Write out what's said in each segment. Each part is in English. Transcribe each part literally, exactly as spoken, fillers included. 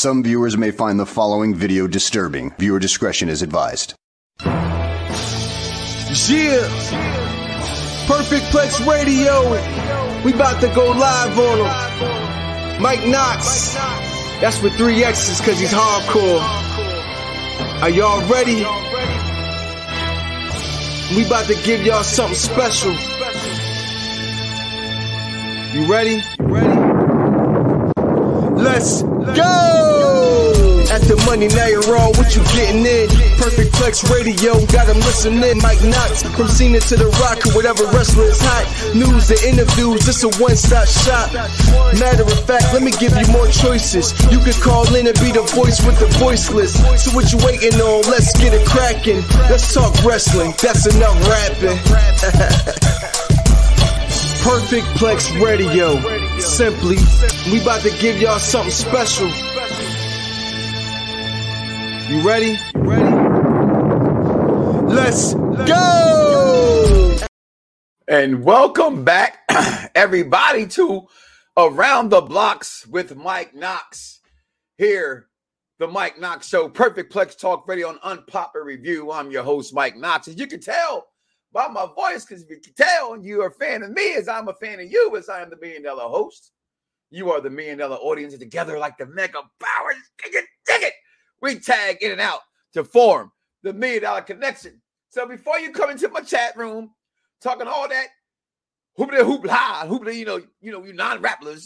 Some viewers may find the following video disturbing. Viewer discretion is advised. Yeah, Perfect Plex Radio. We about to go live on him. Mike Knox. That's with three X's because he's hardcore. Are y'all ready? We about to give y'all something special. You ready? Ready? Let's go! At the money, now you're all what you getting in. Perfect Plex Radio, got them listening. Mike Knox, from Cena to The Rock, or whatever wrestler is hot. News and interviews, it's a one-stop shop. Matter of fact, let me give you more choices. You could call in and be the voice with the voiceless. So what you waiting on? Let's get it cracking. Let's talk wrestling, that's enough rapping. Perfect Plex Radio. Simply, we about to give y'all something special. You ready? Ready? Let's go! And welcome back, everybody, to Around the Blocks with Mike Knox. Here, the Mike Knox Show, Perfect Plex Talk Radio on Unpopular Review. I'm your host, Mike Knox. As you can tell by my voice, because if you can tell you are a fan of me, as I'm a fan of you, as I am the Million Dollar Host. You are the Million Dollar Audience, together like the Mega Powers. Can you dig it? We tag in and out to form the Million Dollar Connection. So before you come into my chat room, talking all that hoopla hoopla, hoopla, you know, you know, you non-rappers.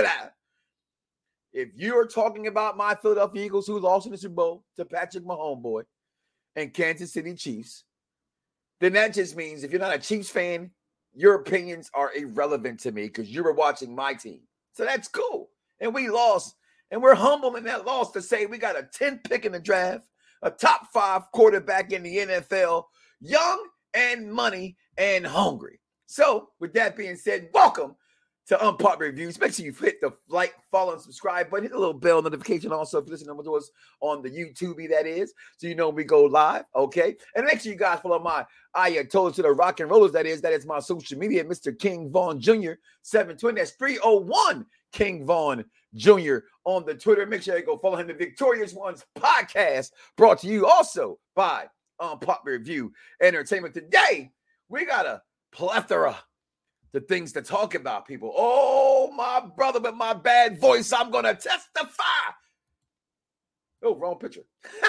If you're talking about my Philadelphia Eagles, who lost in the Super Bowl to Patrick Mahomes boy and Kansas City Chiefs, then that just means if you're not a Chiefs fan, your opinions are irrelevant to me because you were watching my team. So that's cool. And we lost. And we're humble in that loss to say we got a tenth pick in the draft, a top five quarterback in the N F L, young and money and hungry. So with that being said, welcome to Unpopular Reviews. Make sure you hit the like, follow, and subscribe button. Hit the little bell notification also if you're listening to us on the YouTube, that is, so you know when we go live, okay? And make sure you guys follow my Ayatollah to the Rock and Rollers, that is. That is my social media, Mister King Vaughn Junior seven twenty. That's three oh one King Vaughn Junior on the Twitter. Make sure you go follow him. The Victorious Ones podcast brought to you also by Unpopular Review Entertainment. Today, we got a plethora the things to talk about, people. Oh, my brother with my bad voice, I'm going to testify. Oh, wrong picture.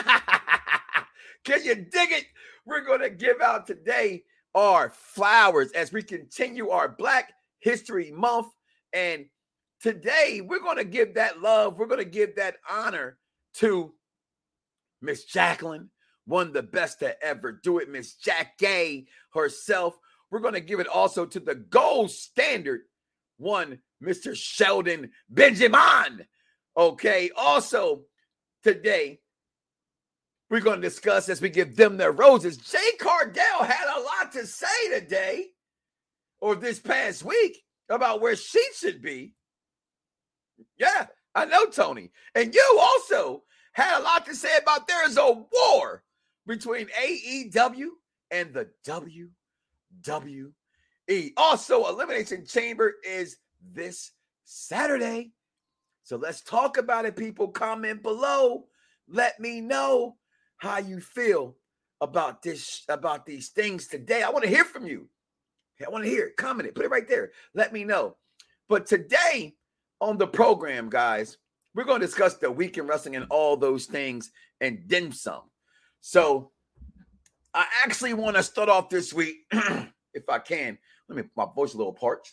Can you dig it? We're going to give out today our flowers as we continue our Black History Month. And today, we're going to give that love, we're going to give that honor to Miss Jacqueline, one of the best to ever do it, Miss Jack Gay herself. We're going to give it also to the gold standard one, Mister Sheldon Benjamin. Okay. Also, today, we're going to discuss as we give them their roses. Jay Cardell had a lot to say today or this past week about where she should be. Yeah, I know, Tony. And you also had a lot to say about there is a war between A E W and the W W E. Also, Elimination Chamber is this Saturday. So let's talk about it, people. Comment below. Let me know how you feel about this, about these things today. I want to hear from you. I want to hear it. Comment it. Put it right there. Let me know. But today on the program, guys, we're going to discuss the week in wrestling and all those things and then some. So I actually want to start off this week, if I can. Let me, my voice a little parched.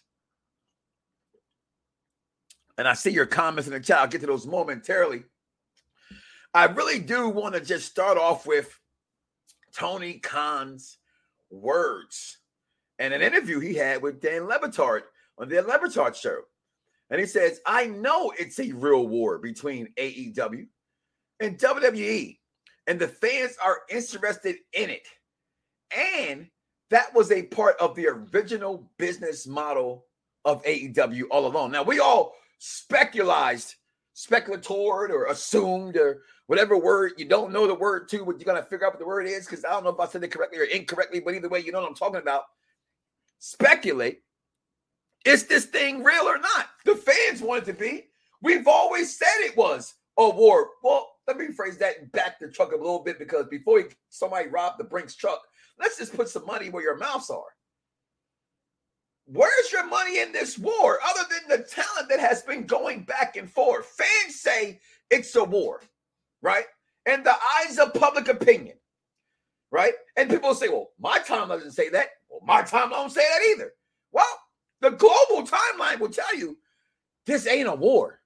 And I see your comments in the chat. I'll get to those momentarily. I really do want to just start off with Tony Khan's words and an interview he had with Dan Le Batard on the Le Batard show. And he says, I know it's a real war between A E W and W W E, and the fans are interested in it. And that was a part of the original business model of A E W all along. Now, we all speculized, speculator or assumed or whatever word, you don't know the word to, but you got to figure out what the word is, because I don't know if I said it correctly or incorrectly, but either way, you know what I'm talking about. Speculate. Is this thing real or not? The fans want it to be. We've always said it was a war. Well, let me rephrase that and back the truck a little bit, because before he, somebody robbed the Brinks truck, let's just put some money where your mouths are. Where's your money in this war other than the talent that has been going back and forth? Fans say it's a war, right? In the eyes of public opinion, right? And people say, well, my timeline doesn't say that. Well, my timeline don't say that either. Well, the global timeline will tell you this ain't a war.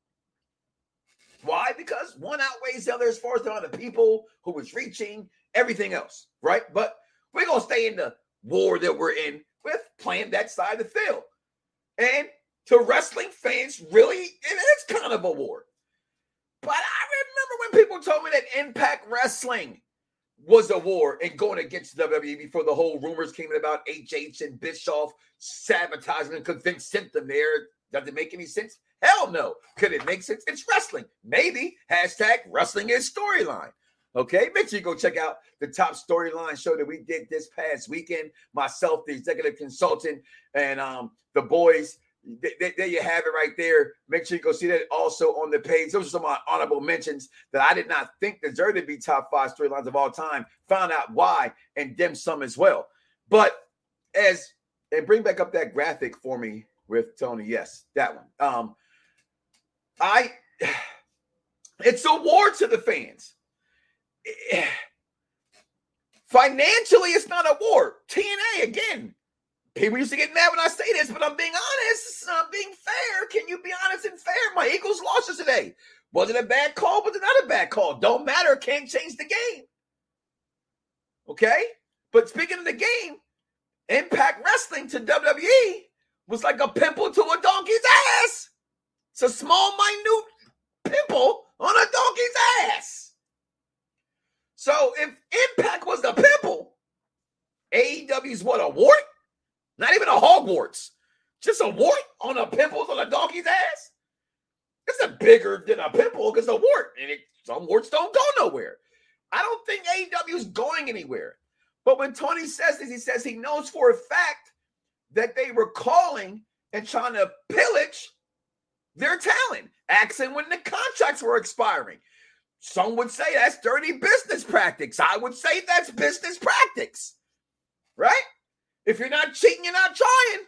Why? Because one outweighs the other as far as the amount of people who was reaching, everything else, right? But we're going to stay in the war that we're in with playing that side of the field. And to wrestling fans, really, it is kind of a war. But I remember when people told me that Impact Wrestling was a war and going against W W E before the whole rumors came in about H H and Bischoff sabotaging and convinced symptom there. Does it make any sense? Hell no. Could it make sense? It's wrestling. Maybe. Hashtag wrestling is storyline. Okay, make sure you go check out the top storyline show that we did this past weekend. Myself, the executive consultant, and um, the boys. Th- th- there you have it right there. Make sure you go see that also on the page. Those are some of my honorable mentions that I did not think deserved to be top five storylines of all time. Found out why, and them some as well. But as, and bring back up that graphic for me with Tony. Yes, that one. Um, I, it's a war to the fans. Financially, it's not a war. T N A, again, people used to get mad when I say this, but I'm being honest. I'm being fair. Can you be honest and fair? My Eagles lost today. Was it a bad call? Was it not a bad call? Don't matter. Can't change the game. Okay? But speaking of the game, Impact Wrestling to W W E was like a pimple to a donkey's ass. It's a small, minute pimple on a donkey's ass. So if Impact was the pimple, A E W's what, a wart? Not even a Hogwarts. Just a wart on a pimple on a donkey's ass? It's a bigger than a pimple because a wart. And it, some warts don't go nowhere. I don't think A E W is going anywhere. But when Tony says this, he says he knows for a fact that they were calling and trying to pillage their talent, asking when the contracts were expiring. Some would say that's dirty business practice. I would say that's business practice, right? If you're not cheating, you're not trying,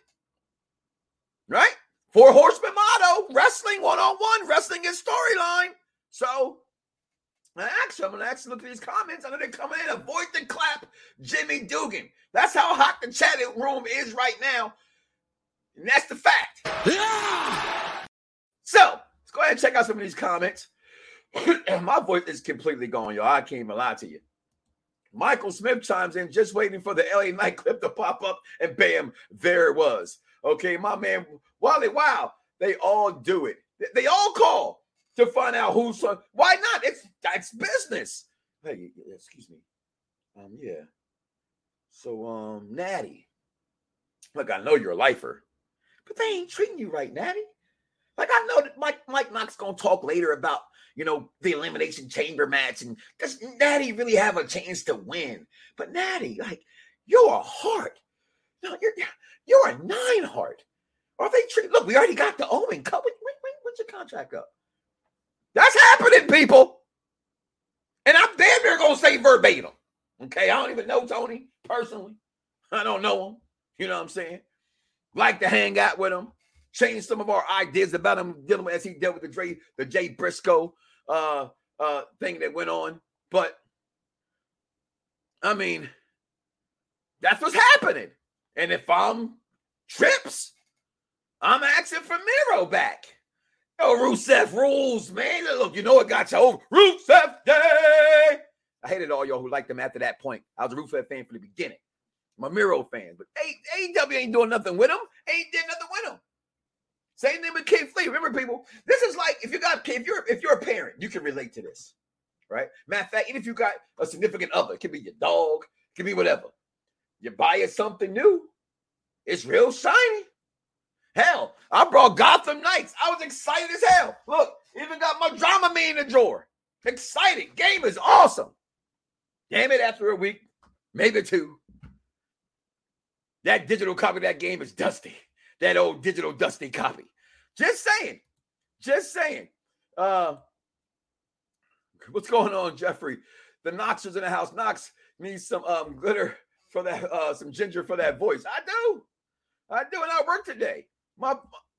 right? Four Horsemen motto, wrestling one-on-one, wrestling is storyline. So I actually, I'm going to actually look at these comments. I know they're coming in. Avoid the clap, Jimmy Dugan. That's how hot the chat room is right now. And that's the fact. Yeah! So let's go ahead and check out some of these comments. My voice is completely gone, y'all. I can't even lie to you. Michael Smith chimes in, just waiting for the L A Knight clip to pop up, and bam, there it was. Okay, my man, Wally, wow, they all do it. They all call to find out who's, uh, why not? It's that's business. Hey, excuse me. Um, yeah. So, um, Natty, look, I know you're a lifer, but they ain't treating you right, Natty. Like, I know that Mike Mike Knox gonna talk later about, you know, the Elimination Chamber match, and does Natty really have a chance to win? But Natty, like, you're a heart. No, you're you're a nine heart. Are they treat? Look, we already got the Owen Cup. Wait, wait, wait, when's your contract up? That's happening, people. And I'm damn near gonna say verbatim. Okay, I don't even know Tony personally. I don't know him. You know what I'm saying? Like to hang out with him. Change some of our ideas about him dealing with as he dealt with the Dre, the Jay Briscoe uh, uh, thing that went on. But I mean, that's what's happening. And if I'm Trips, I'm asking for Miro back. Oh, Rusev rules, man. Look, you know what got you over. Rusev Day. I hated all y'all who liked him after that point. I was a Rusev fan from the beginning. I'm a Miro fan. But A E W ain't doing nothing with him. Ain't did nothing with him. Same thing with Keith Lee. Remember, people, this is like if you got if you're if you're a parent, you can relate to this, right? Matter of fact, even if you got a significant other, it could be your dog, it could be whatever. You buy it something new, it's real shiny. Hell, I brought Gotham Knights. I was excited as hell. Look, even got my Dramamine in the drawer. Excited. Game is awesome. Damn it, after a week, maybe two, that digital copy of that game is dusty. That old digital dusty copy. Just saying. Just saying. Uh, What's going on, Jeffrey? The Knoxers in the house. Knox needs some um glitter for that, uh, some ginger for that voice. I do. I do, and I work today. My,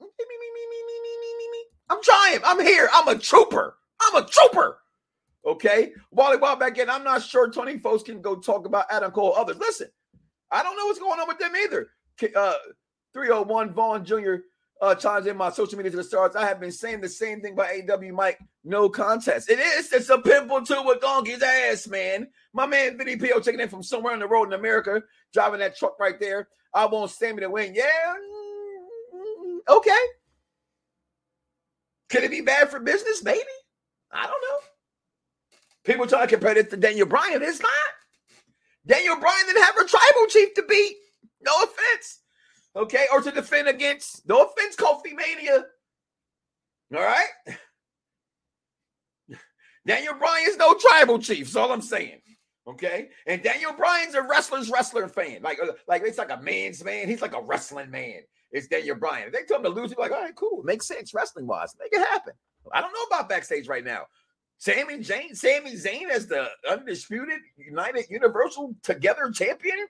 I'm trying. I'm here. I'm a trooper. I'm a trooper. Okay. Wally Wild back in. I'm not sure Tony folks can go talk about Adam Cole, others. Listen, I don't know what's going on with them either. Uh, three oh one Vaughn Junior Uh, chimes in my social media to the stars. I have been saying the same thing about A E W, Mike. No contest. It is. It's a pimple to a donkey's ass, man. My man Vinny P O checking in from somewhere on the road in America, driving that truck right there. I want Sammy to win. Yeah. Okay. Could it be bad for business? Maybe. I don't know. People trying to compare this to Daniel Bryan. It's not. Daniel Bryan didn't have a tribal chief to beat. No offense. Okay. Or to defend against. No offense, Kofi Mania. All right. Daniel Bryan's no tribal chief. That's all I'm saying. Okay. And Daniel Bryan's a wrestler's wrestler fan. Like, like it's like a man's man. He's like a wrestling man. It's Daniel Bryan. If they tell him to lose, he'll be like, all right, cool. Makes sense wrestling wise. Make it happen. I don't know about backstage right now. Sami Zayn, Sami Zayn as the undisputed United Universal Together champion.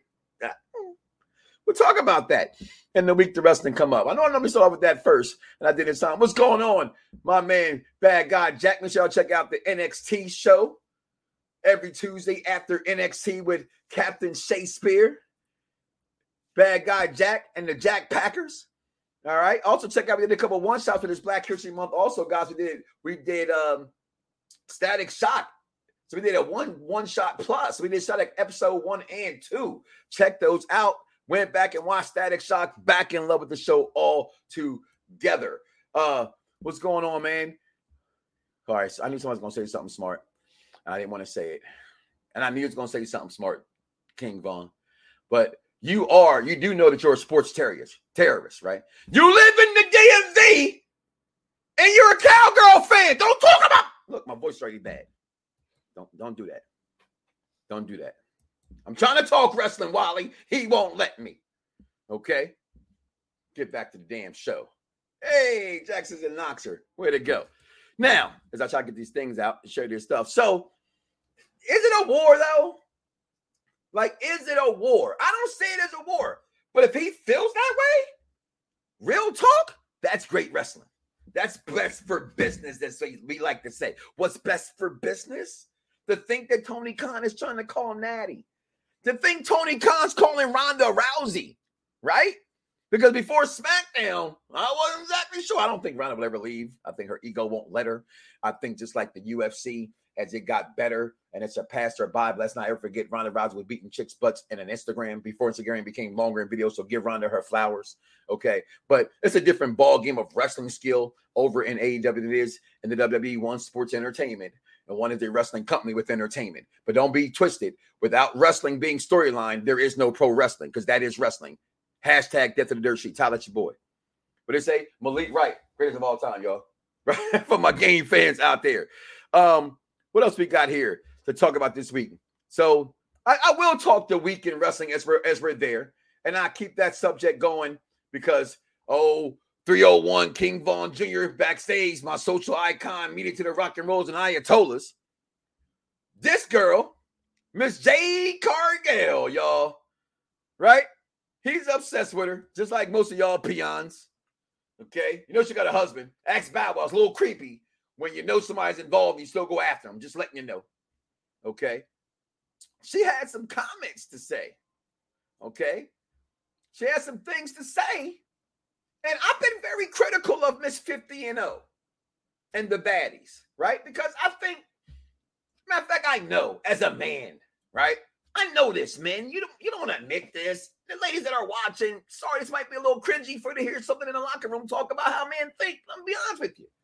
We'll talk about that in the week the wrestling come up. I know I'm going to start off with that first, and I did it time. What's going on, my man, bad guy Jack Michelle? Check out the N X T show every Tuesday after N X T with Captain Shakespeare, bad guy Jack, and the Jack Packers. All right. Also, check out we did a couple one shots for this Black History Month. Also, guys, we did we did um, Static Shock. So we did a one one shot plus. We did Static episode one and two. Check those out. Went back and watched Static Shock. Back in love with the show all together. Uh, what's going on, man? All right, so I knew someone was going to say something smart. I didn't want to say it. And I knew he was going to say something smart, King Von. But you are, you do know that you're a sports terrorist, terrorist, right? You live in the D M V and you're a Cowgirl fan. Don't talk about, look, my voice is already bad. Don't, don't do that. Don't do that. I'm trying to talk wrestling, Wally. He won't let me. Okay? Get back to the damn show. Hey, Jackson's and Knoxer. Way to go. Now, as I try to get these things out and show you this stuff. So, is it a war, though? Like, is it a war? I don't see it as a war. But if he feels that way, real talk, that's great wrestling. That's best for business. That's what we like to say. What's best for business? To think that Tony Khan is trying to call Natty. To think Tony Khan's calling Ronda Rousey, right? Because before SmackDown, I wasn't exactly sure. I don't think Ronda will ever leave. I think her ego won't let her. I think just like the U F C, as it got better and it surpassed her by, but let's not ever forget Ronda Rousey was beating chicks' butts in an Instagram before Instagram became longer in videos, so give Ronda her flowers, okay? But it's a different ball game of wrestling skill over in A E W than it is in the W W E. One, sports entertainment, and one is a wrestling company with entertainment. But don't be twisted. Without wrestling being storyline, there is no pro wrestling, because that is wrestling. Hashtag death to the dirt sheets. Holla at your boy. But they say Malik Wright, greatest of all time, y'all. Right? For my game fans out there. Um, what else we got here to talk about this week? So I, I will talk the week in wrestling as we're as we're there. And I keep that subject going because, oh, three oh one King Von Junior backstage, my social icon, meeting to the rock and rolls and Ayatollahs. This girl, Miss Jade Cargill, y'all, right? He's obsessed with her, just like most of y'all peons. Okay? You know she got a husband. Ask Bow Wow. It's a little creepy when you know somebody's involved, you still go after them. Just letting you know. Okay? She had some comments to say. Okay? She had some things to say. And I've been very critical of Miss fifty and oh and the baddies, right? Because I think, matter of fact, I know as a man, right? I know this, man. You don't, you don't admit this. The ladies that are watching, sorry, this might be a little cringy for you to hear something in the locker room talk about how men think. Let me be honest with you.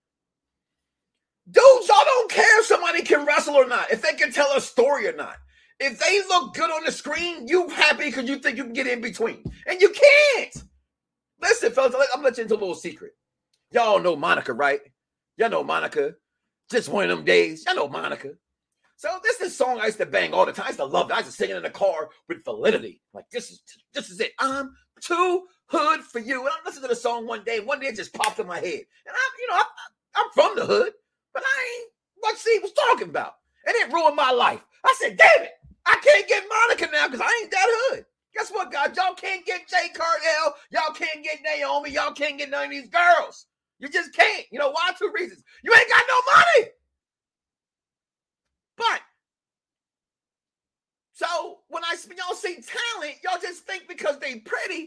Dudes, y'all don't care if somebody can wrestle or not, if they can tell a story or not. If they look good on the screen, you happy because you think you can get in between. And you can't. Listen, fellas, I'm going to let you into a little secret. Y'all know Monica, right? Y'all know Monica. Just one of them days. Y'all know Monica. So this is a song I used to bang all the time. I used to love it. I used to sing it in the car with validity. Like, this is this is it. I'm too hood for you. And I listened to the song one day. One day it just popped in my head. And I, you know, I, I'm from the hood, but I ain't what she was talking about. And it ruined my life. I said, damn it, I can't get Monica now because I ain't that hood. Guess what, guys? Y'all can't get Jay Cardell. Y'all can't get Naomi. Y'all can't get none of these girls. You just can't. You know why? Two reasons. You ain't got no money. But, so when I when y'all see talent, y'all just think because they pretty.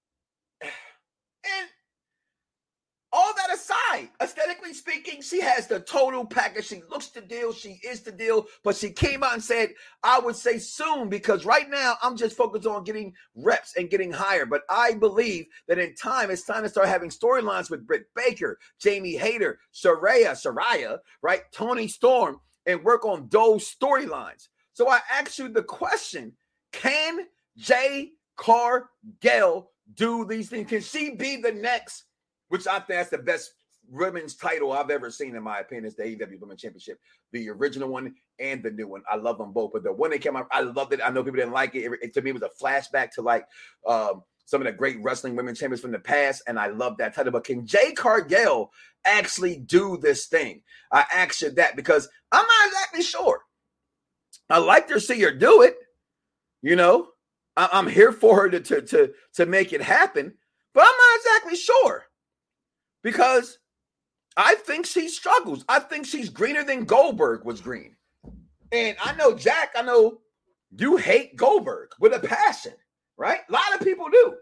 And all that aside, aesthetically speaking, she has the total package. She looks the deal. She is the deal. But she came out and said, I would say soon, because right now I'm just focused on getting reps and getting higher. But I believe that in time, it's time to start having storylines with Britt Baker, Jamie Hayter, Saraya, Saraya, right? Toni Storm, and work on those storylines. So I asked you the question, can Jay Cargill do these things? Can she be the next, which I think that's the best women's title I've ever seen, in my opinion, is the A E W Women's Championship, the original one and the new one. I love them both, but the one that came out, I loved it. I know people didn't like it. It, it to me, it was a flashback to like um, some of the great wrestling women champions from the past, and I love that title. But can Jay Cargill actually do this thing? I asked you that because I'm not exactly sure. I like to see her do it. You know, I, I'm here for her to, to, to, to make it happen, but I'm not exactly sure. Because I think she struggles. I think she's greener than Goldberg was green. And I know, Jack, I know you hate Goldberg with a passion, right? A lot of people do.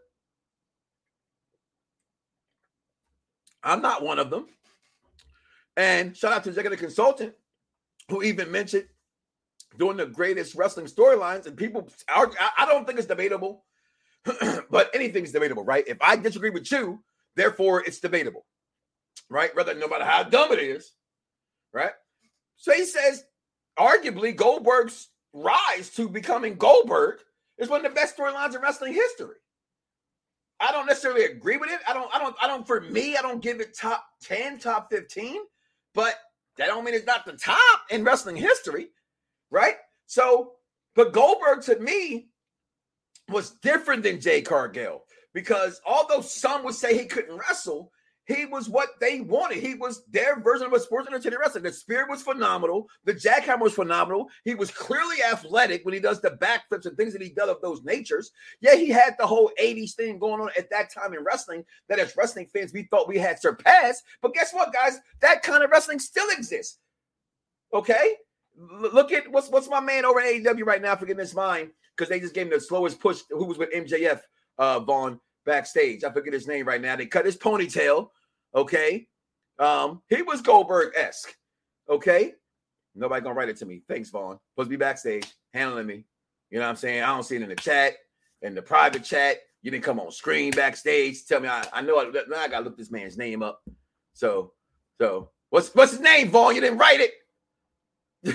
I'm not one of them. And shout out to Jack, the consultant, who even mentioned doing the greatest wrestling storylines. And people, I don't think it's debatable, but anything's debatable, right? If I disagree with you, therefore it's debatable. Right? Rather, no matter how dumb it is, right? So he says, arguably, Goldberg's rise to becoming Goldberg is one of the best storylines in wrestling history. I don't necessarily agree with it. I don't, I don't, I don't, for me, I don't give it top ten, top fifteen, but that don't mean it's not the top in wrestling history, right? So, but Goldberg to me was different than Jay Cargill, because although some would say he couldn't wrestle, he was what they wanted. He was their version of a sports entertainment wrestler. The Spirit was phenomenal. The jackhammer was phenomenal. He was clearly athletic when he does the backflips and things that he does of those natures. Yeah, he had the whole eighties thing going on at that time in wrestling that as wrestling fans we thought we had surpassed. But guess what, guys? That kind of wrestling still exists. Okay? L- look at what's what's my man over at A E W right now, forgetting his mind, because they just gave him the slowest push, who was with M J F, uh, Vaughn, backstage. I forget his name right now. They cut his ponytail. Okay. Um, he was Goldberg-esque. Okay. Nobody gonna write it to me. Thanks, Vaughn. Supposed to be backstage handling me. You know what I'm saying? I don't see it in the chat, in the private chat. You didn't come on screen backstage. Tell me, I, I know I, now I gotta look this man's name up. So, so what's what's his name, Vaughn? You didn't write it.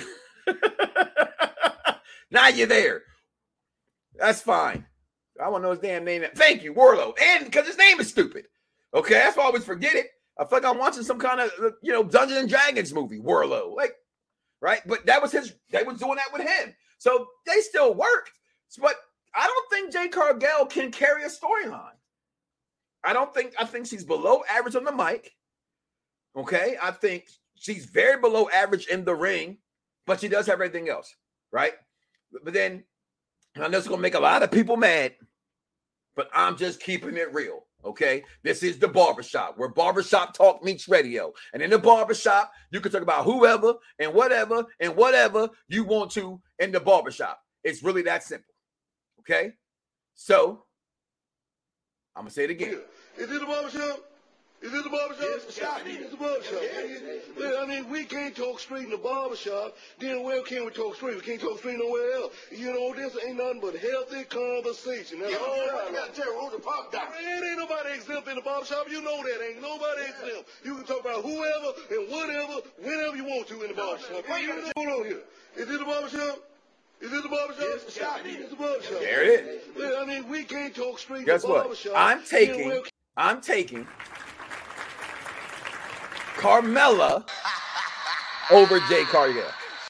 Now you're there. That's fine. I want to know his damn name. Thank you, Warlow. And because his name is stupid. Okay, that's why I always forget it. I feel like I'm watching some kind of, you know, Dungeons and Dragons movie, Warlow. Like, right? But that was his, they was doing that with him. So they still work. But I don't think Jay Cargill can carry a storyline. I don't think, I think she's below average on the mic. Okay? I think she's very below average in the ring, but she does have everything else, right? But then, I know it's going to make a lot of people mad, but I'm just keeping it real, okay? This is the barbershop, where barbershop talk meets radio. And in the barbershop, you can talk about whoever and whatever and whatever you want to in the barbershop. It's really that simple, okay? So, I'm going to say it again. Is it the barbershop? Is it the barbershop? Yes, yeah, it's the barbershop. Yeah. Well, I mean, we can't talk straight in the barbershop. Then where can we talk straight? We can't talk straight nowhere else. You know, this ain't nothing but healthy conversation. That's all right. You got to tell who the pop down. Man, ain't nobody exempt in the barbershop. You know that. Ain't nobody exempt. You can talk about whoever and whatever, whenever you want to in the barbershop. Hold on here. Is it the barbershop? Is it the barbershop? Yes, yeah. It's the barbershop. There it is. Well, I mean, we can't talk straight Guess in the what? barbershop. I'm taking, I'm taking Carmella over Jay Cargill.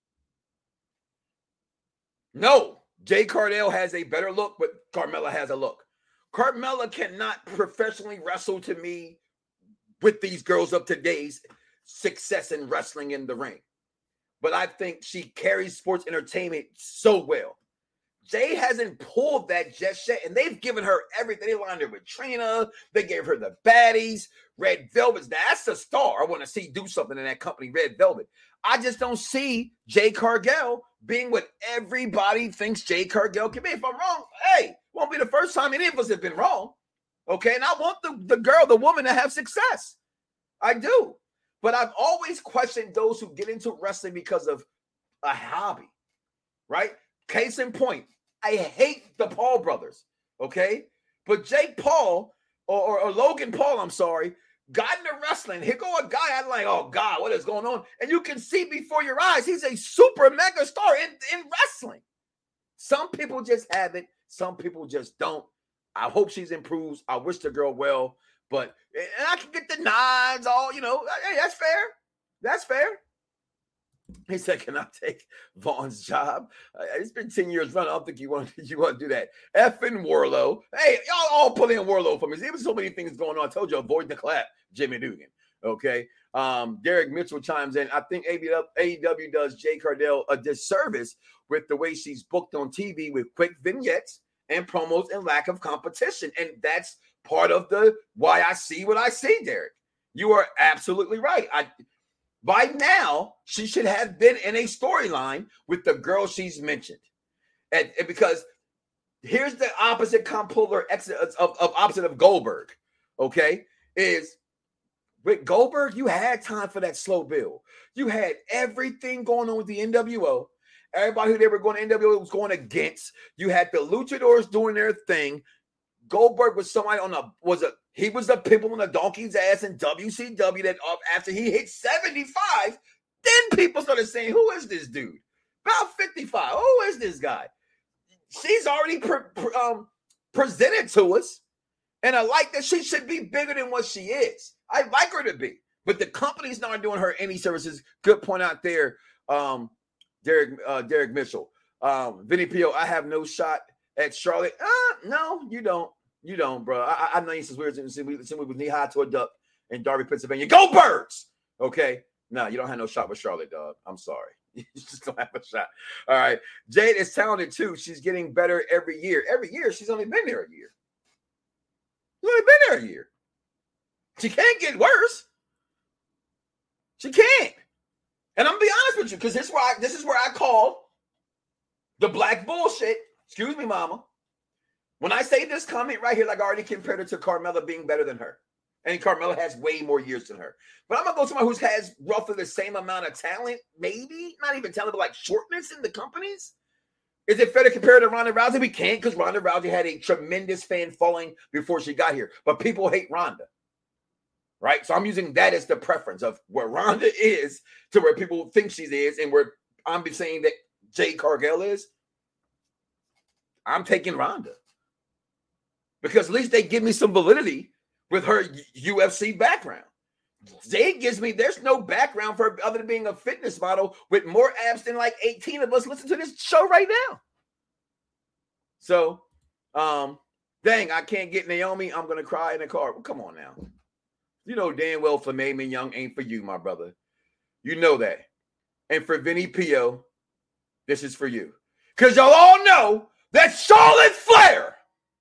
No, Jay Cargill has a better look, but Carmella has a look. Carmella cannot professionally wrestle to me with these girls of today's success in wrestling in the ring. but I think she carries sports entertainment so well. Jade hasn't pulled that just yet, and they've given her everything. They lined her with Trina. They gave her the baddies, Red Velvet. That's a star. I want to see do something in that company, Red Velvet. I just don't see Jade Cargill being what everybody thinks Jade Cargill can be. If I'm wrong, hey, won't be the first time any of us have been wrong. Okay, and I want the, the girl, the woman to have success. I do. But I've always questioned those who get into wrestling because of a hobby, right? Case in point, I hate the Paul brothers, okay? But Jake Paul, or, or, or Logan Paul, I'm sorry, got into wrestling. Here go a guy, I'm like, oh, God, what is going on? And you can see before your eyes, he's a super mega star in, in wrestling. Some people just have it. Some people just don't. I hope she's improves. I wish the girl well. But and I can get the nods, all, you know, hey, that's fair. That's fair. He said, can I take Vaughn's job? Uh, it's been ten years running. I don't think you want, you want to do that. Effing Warlow. Hey, y'all all put in Warlow for me. There was so many things going on. I told you, avoid the clap, Jimmy Dugan. Okay. Um, Derek Mitchell chimes in. I think A E W does Jade Cargill a disservice with the way she's booked on T V with quick vignettes and promos and lack of competition. And that's part of the why I see what I see, Derek. You are absolutely right. I by now she should have been in a storyline with the girl she's mentioned, and, and because here's the opposite compolar exit of, of opposite of Goldberg. Okay, is with Goldberg you had time for that slow build. You had everything going on with the N W O. Everybody who they were going to N W O was going against. You had the luchadors doing their thing. Goldberg was somebody on a was a he was the people on the donkey's ass in W C W that up after he hit seventy-five, then people started saying, who is this dude? About fifty-five. Who is this guy? She's already pre- pre- um, presented to us, and I like that she should be bigger than what she is. I like her to be, but the company's not doing her any services. Good point out there, um, Derek uh, Derek Mitchell. Um, Vinny Pio, I have no shot at Charlotte. Uh, no, you don't. You don't, bro. I, I know you since we were since we, since we was knee high to a duck in Darby, Pennsylvania. Go Birds! Okay. No, you don't have no shot with Charlotte, dog. I'm sorry. You just don't have a shot. All right. Jade is talented too. She's getting better every year. Every year, she's only been there a year. She's only been there a year. She can't get worse. She can't. And I'm gonna be honest with you, because this is where I this is where I call the black bullshit. Excuse me, mama. When I say this comment right here, like I already compared her to Carmella being better than her. And Carmella has way more years than her. But I'm going to go to someone who has roughly the same amount of talent, maybe, not even talent, but like shortness in the companies. Is it fair to compare to Ronda Rousey? We can't, because Ronda Rousey had a tremendous fan following before she got here. But people hate Ronda. Right? So I'm using that as the preference of where Ronda is to where people think she is and where I'm saying that Jade Cargill is. I'm taking Ronda. Because at least they give me some validity with her U F C background. Jade gives me, there's no background for her other than being a fitness model with more abs than like eighteen of us listen to this show right now. So, um, dang, I can't get Naomi. I'm going to cry in the car. Well, come on now. You know damn well Filet Mignon ain't for you, my brother. You know that. And for Vinny Pio, this is for you. Because y'all all know that Charlotte Flair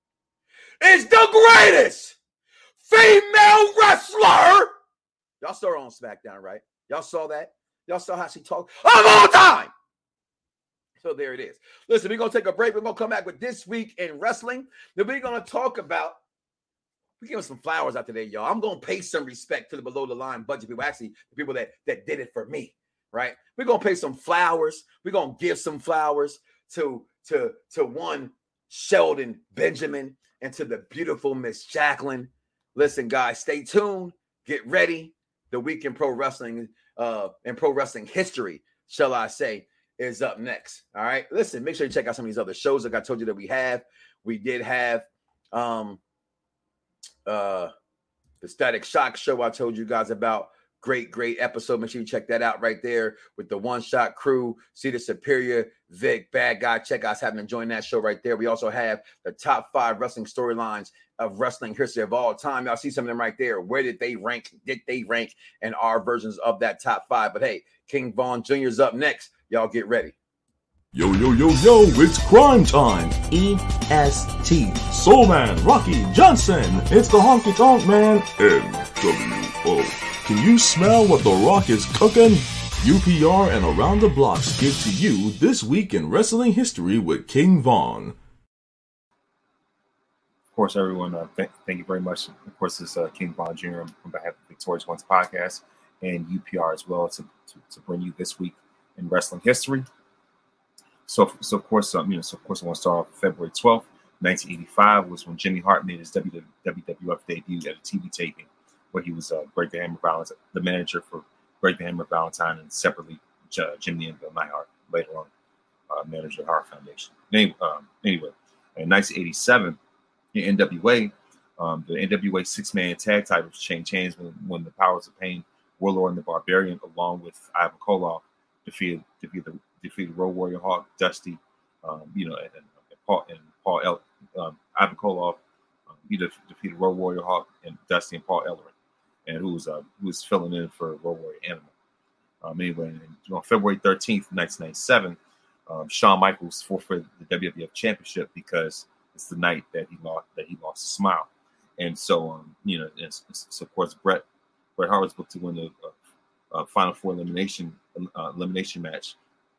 is the greatest female wrestler. Y'all saw her on SmackDown, right? Y'all saw that? Y'all saw how she talked of all time. So there it is. Listen, we're going to take a break. We're going to come back with This Week in Wrestling. Then we're going to talk about, we give them some flowers out today, y'all. I'm going to pay some respect to the below the line budget people, actually the people that, that did it for me, right? We're going to pay some flowers. We're going to give some flowers to, to, to one Sheldon Benjamin, and to the beautiful Miss Jacqueline. Listen, guys, stay tuned. Get ready. The Week in Pro Wrestling, uh, and Pro Wrestling History, shall I say, is up next. All right. Listen, make sure you check out some of these other shows like I told you that we have. We did have um, uh, the Static Shock show I told you guys about. Great, great episode. Make sure you check that out right there with the One Shot Crew. See the Superior, Vic, Bad Guy. Check out having to join that show right there. We also have the top five wrestling storylines of wrestling history of all time. Y'all see some of them right there. Where did they rank? Did they rank in our versions of that top five? But hey, King Von Junior's up next. Y'all get ready. Yo, yo, yo, yo, it's crime time. E S T. Soul Man, Rocky Johnson. It's the Honky Tonk Man. N W O. Can you smell what The Rock is cooking? U P R and Around the Blocks give to you This Week in Wrestling History with King Von. Of course, everyone, uh, th- thank you very much. Of course, this is uh, King Von Junior on behalf of Victorious Ones podcast and U P R as well to, to, to bring you This Week in Wrestling History. So, so of course, um, you know, so of course, I want to start off February twelfth, nineteen eighty-five was when Jimmy Hart made his W W F debut at a T V taping, where he was uh, Greg the Hammer Valentine, the manager for Greg the Hammer Valentine, and separately uh, Jimmy and Bill Neidhart, later on uh, manager of the Hart Foundation. Anyway, um, anyway, in nineteen eighty-seven, in N W A, um, the N W A six-man tag titles changed hands when, when the Powers of Pain, Warlord, and the Barbarian, along with Ivan Koloff, defeated defeated the defeated Road Warrior Hawk, Dusty, um, you know, and, and Paul and Paul El, um, Ivan Koloff, um, he def- defeated Road Warrior Hawk and Dusty and Paul Ellering, and who was uh, who was filling in for Road Warrior Animal. Um, anyway, and on February thirteenth, nineteen ninety-seven, um, Shawn Michaels forfeited the W W F Championship because it's the night that he lost that he lost a smile, and so um, you know, it's, it's, so of course Bret Bret Hart was booked to win the uh, uh, Final Four elimination uh, elimination match.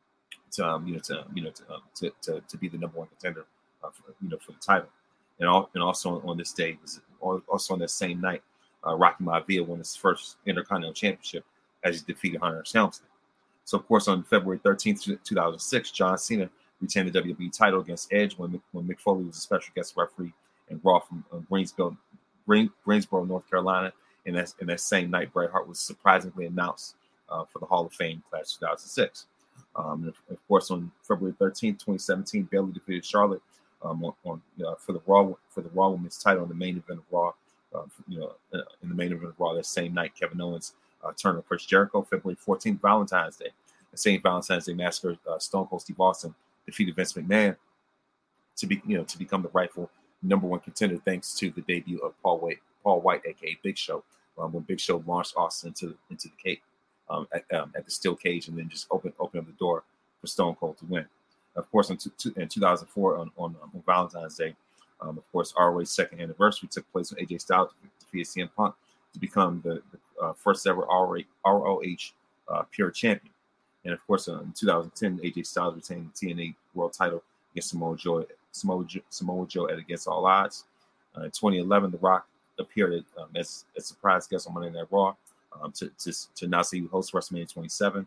To, um, you know, to you know, to, um, to to to be the number one contender, uh, for, you know, for the title, and all, and also on this day, was also on that same night, uh, Rocky Maivia won his first Intercontinental Championship as he defeated Hunter S. Helmsley. So, of course, on February thirteenth, two thousand six, John Cena retained the W W E title against Edge when when Mick Foley was a special guest referee in Raw from uh, Greensboro, Green, Greensboro, North Carolina, and that in that same night, Bret Hart was surprisingly announced uh, for the Hall of Fame class two thousand six. Um, and of course, on February thirteenth, twenty seventeen, Bayley defeated Charlotte um, on, on uh, for the Raw for the Raw Women's title in the main event of Raw. Uh, you know, uh, in the main event of Raw that same night, Kevin Owens uh, turned on Chris Jericho. February fourteenth, Valentine's Day, the same Valentine's Day massacre. Uh, Stone Cold Steve Austin defeated Vince McMahon to be you know to become the rightful number one contender, thanks to the debut of Paul White, Paul White, aka Big Show, um, when Big Show launched Austin into into the cage. Um, at, um, at the steel cage, and then just open open up the door for Stone Cold to win. Of course, in, two, two, in two thousand four, on, on, on Valentine's Day, um, of course, R O H's second anniversary took place when A J Styles defeated C M Punk to become the, the uh, first ever R O H uh, pure champion. And of course, uh, in two thousand ten, A J Styles retained the T N A World Title against Samoa Joe, Samoa, Samoa Joe at Against All Odds. Uh, in twenty eleven, The Rock appeared um, as a surprise guest on Monday Night Raw. Um, to, to to now see who hosts WrestleMania twenty-seven,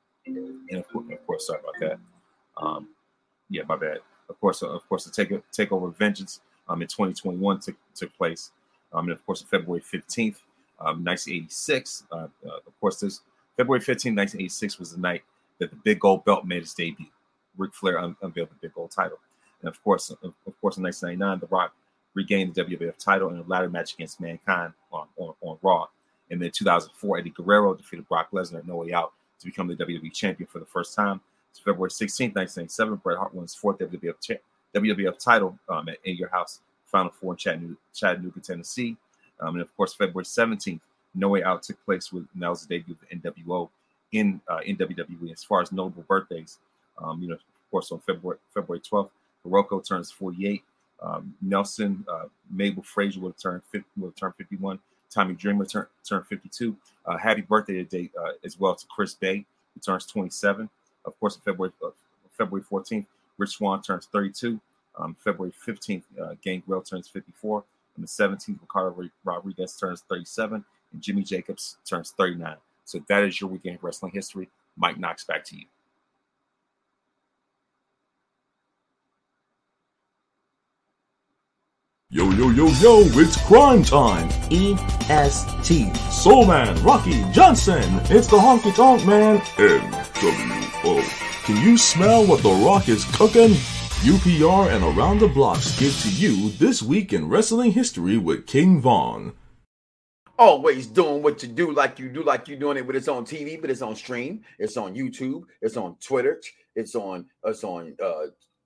and of course, of course, sorry about that. Um, yeah, my bad. Of course, uh, of course, the take takeover Vengeance um, in twenty twenty-one took took place, um, and of course, on February fifteenth, um, nineteen eighty-six. Uh, uh, of course, this February fifteenth, nineteen eighty-six was the night that the Big Gold Belt made its debut. Ric Flair un- unveiled the Big Gold title, and of course, of, of course, in nineteen ninety-nine, The Rock regained the W W F title in a ladder match against Mankind on on, on Raw. And then two thousand four, Eddie Guerrero defeated Brock Lesnar at No Way Out to become the W W E champion for the first time. So February sixteenth, nineteen ninety-seven, Bret Hart won his fourth W W F, cha- W W F title um, at In Your House Final Four in Chattanooga, Chattanooga Tennessee. Um, and of course, February seventeenth, No Way Out took place with, and that was the debut of the N W O in uh, in W W E. As far as notable birthdays, um, you know, of course, on February February twelfth, Hiroko turns forty-eight. Um, Nelson, uh, Mabel Frazier will turn will turn fifty-one. Tommy Dreamer turned turned fifty-two. Uh, happy birthday today uh, as well to Chris Bay, who turns twenty-seven. Of course, on February uh, February fourteenth, Rich Swann turns thirty-two. Um, February fifteenth, uh, Gangrel turns fifty-four. On the seventeenth, Ricardo Rodriguez turns thirty-seven, and Jimmy Jacobs turns thirty-nine. So that is your weekend wrestling history. Mike Knox, back to you. Yo, yo, yo, yo, it's crime time. E S T. Soul Man, Rocky Johnson. It's the Honky Tonk Man. N W O. Can you smell what The Rock is cooking? U P R and Around the Blocks give to you This Week in Wrestling History with King Von. Always doing what you do like you do, like you're doing it, but it's on T V, but it's on stream. It's on YouTube. It's on Twitter. It's on, it's on, uh,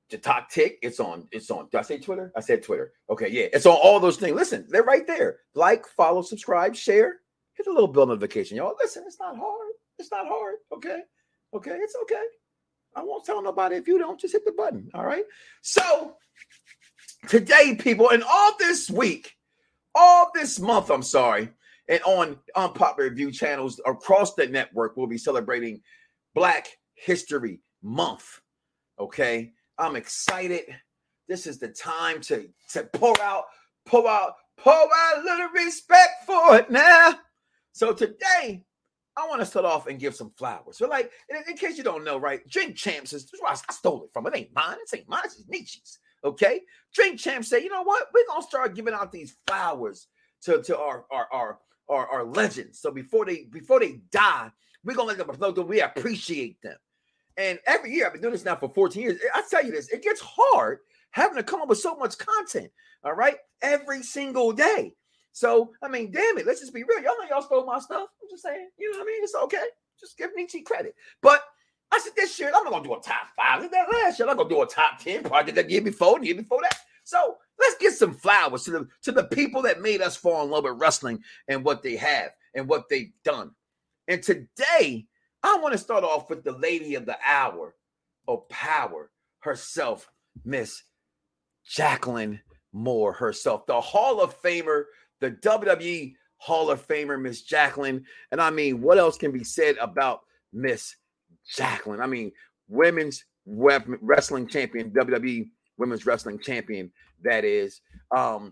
the Talk Tick. It's on. It's on. Did I say Twitter? I said Twitter. Okay, yeah. It's on all those things. Listen, they're right there. Like, follow, subscribe, share. Hit the little bell notification, y'all. Listen, it's not hard. It's not hard. Okay, okay, it's okay. I won't tell nobody if you don't. Just hit the button. All right. So today, people, and all this week, all this month, I'm sorry, and on Unpopular Review channels across the network, we'll be celebrating Black History Month. Okay. I'm excited. This is the time to, to pour out, pour out, pour out a little respect for it now. So today, I want to start off and give some flowers. So, like, in, in case you don't know, right? Drink Champs is where I stole it from. It ain't mine. It ain't mine. It's Nietzsche's. Okay. Drink Champs say, you know what? We're gonna start giving out these flowers to, to our, our our our our legends. So before they before they die, we're gonna let them know that we appreciate them. And every year, I've been doing this now for fourteen years. I tell you this, it gets hard having to come up with so much content, all right, every single day. So, I mean, damn it, let's just be real. Y'all know y'all stole my stuff. I'm just saying, you know what I mean? It's okay. Just give Nietzsche credit. But I said this year, I'm not going to do a top five. Did that last year. I'm not going to do a top ten. Probably did that year before, the year before that. So, let's get some flowers to the, to the people that made us fall in love with wrestling and what they have and what they've done. And today, I want to start off with the lady of the hour of power herself, Miss Jacqueline Moore herself, the Hall of Famer, the W W E Hall of Famer, Miss Jacqueline. And I mean, what else can be said about Miss Jacqueline? I mean, women's wrestling champion, W W E women's wrestling champion, that is, um,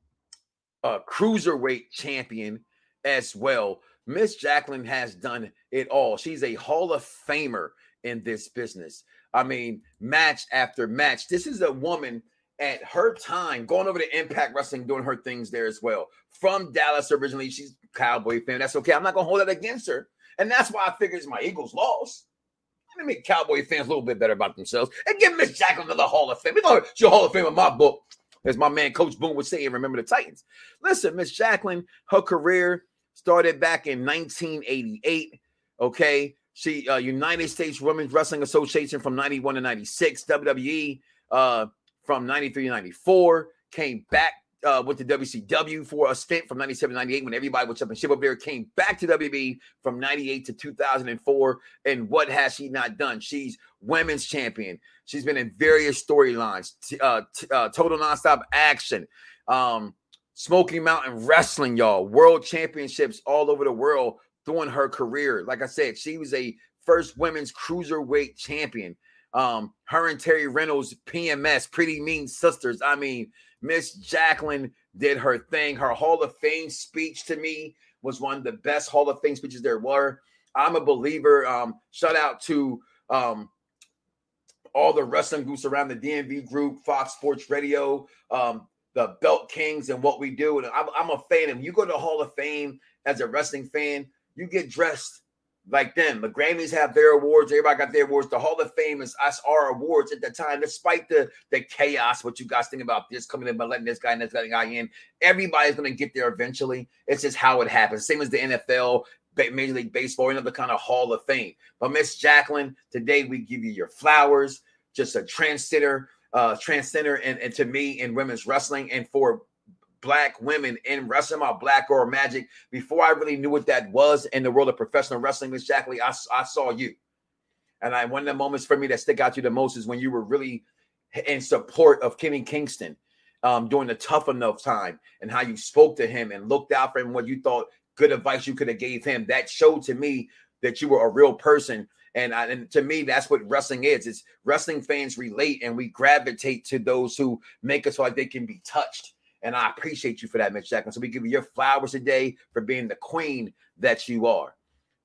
a cruiserweight champion as well. Miss Jacqueline has done it all. She's a Hall of Famer in this business. I mean, match after match. This is a woman at her time going over to Impact Wrestling, doing her things there as well. From Dallas originally. She's a Cowboy fan. That's okay. I'm not going to hold that against her. And that's why I figure it's my Eagles lost. Let me make Cowboy fans a little bit better about themselves and give Miss Jacqueline another Hall of Fame. We're going to she's a Hall of Fame in my book, as my man Coach Boone would say, and Remember the Titans. Listen, Miss Jacqueline, her career started back in nineteen eighty-eight, okay? She, uh, United States Women's Wrestling Association from ninety-one to ninety-six, W W E uh, from ninety-three to ninety-four, came back uh, with the W C W for a stint from ninety-seven to ninety-eight when everybody was up and ship up there, came back to W W E from ninety-eight to two thousand four, and what has she not done? She's women's champion. She's been in various storylines, t- uh, t- uh, Total Nonstop Action, um, Smoky Mountain Wrestling, y'all, world championships all over the world during her career. Like I said, she was a first women's cruiserweight champion. Um, her and Terry Reynolds, P M S, Pretty Mean Sisters. I mean, Miss Jacqueline did her thing. Her Hall of Fame speech to me was one of the best Hall of Fame speeches there were. I'm a believer. Um, shout out to um, all the wrestling groups around the D M V group, Fox Sports Radio, um, the Belt Kings, and what we do. And I'm, I'm a fan. And you go to the Hall of Fame as a wrestling fan, you get dressed like them. The Grammys have their awards. Everybody got their awards. The Hall of Fame is us, our awards at the time, despite the, the chaos, what you guys think about this coming in, but letting this guy and this guy in. Everybody's going to get there eventually. It's just how it happens. Same as the N F L, Major League Baseball, another kind of Hall of Fame. But Miss Jacqueline, today we give you your flowers. Just a transcender, uh, transcender, and, and to me in women's wrestling, and for Black women in wrestling, my Black Girl Magic. Before I really knew what that was in the world of professional wrestling, Miss Jacqueline, I, I saw you. And I, one of the moments for me that stick out to you the most is when you were really in support of Kenny Kingston um, during the Tough Enough time, and how you spoke to him and looked out for him, what you thought good advice you could have gave him. That showed to me that you were a real person. And, I, and to me, that's what wrestling is. It's wrestling fans relate, and we gravitate to those who make us feel like they can be touched. And I appreciate you for that, Miss Jacqueline. So we give you your flowers today for being the queen that you are.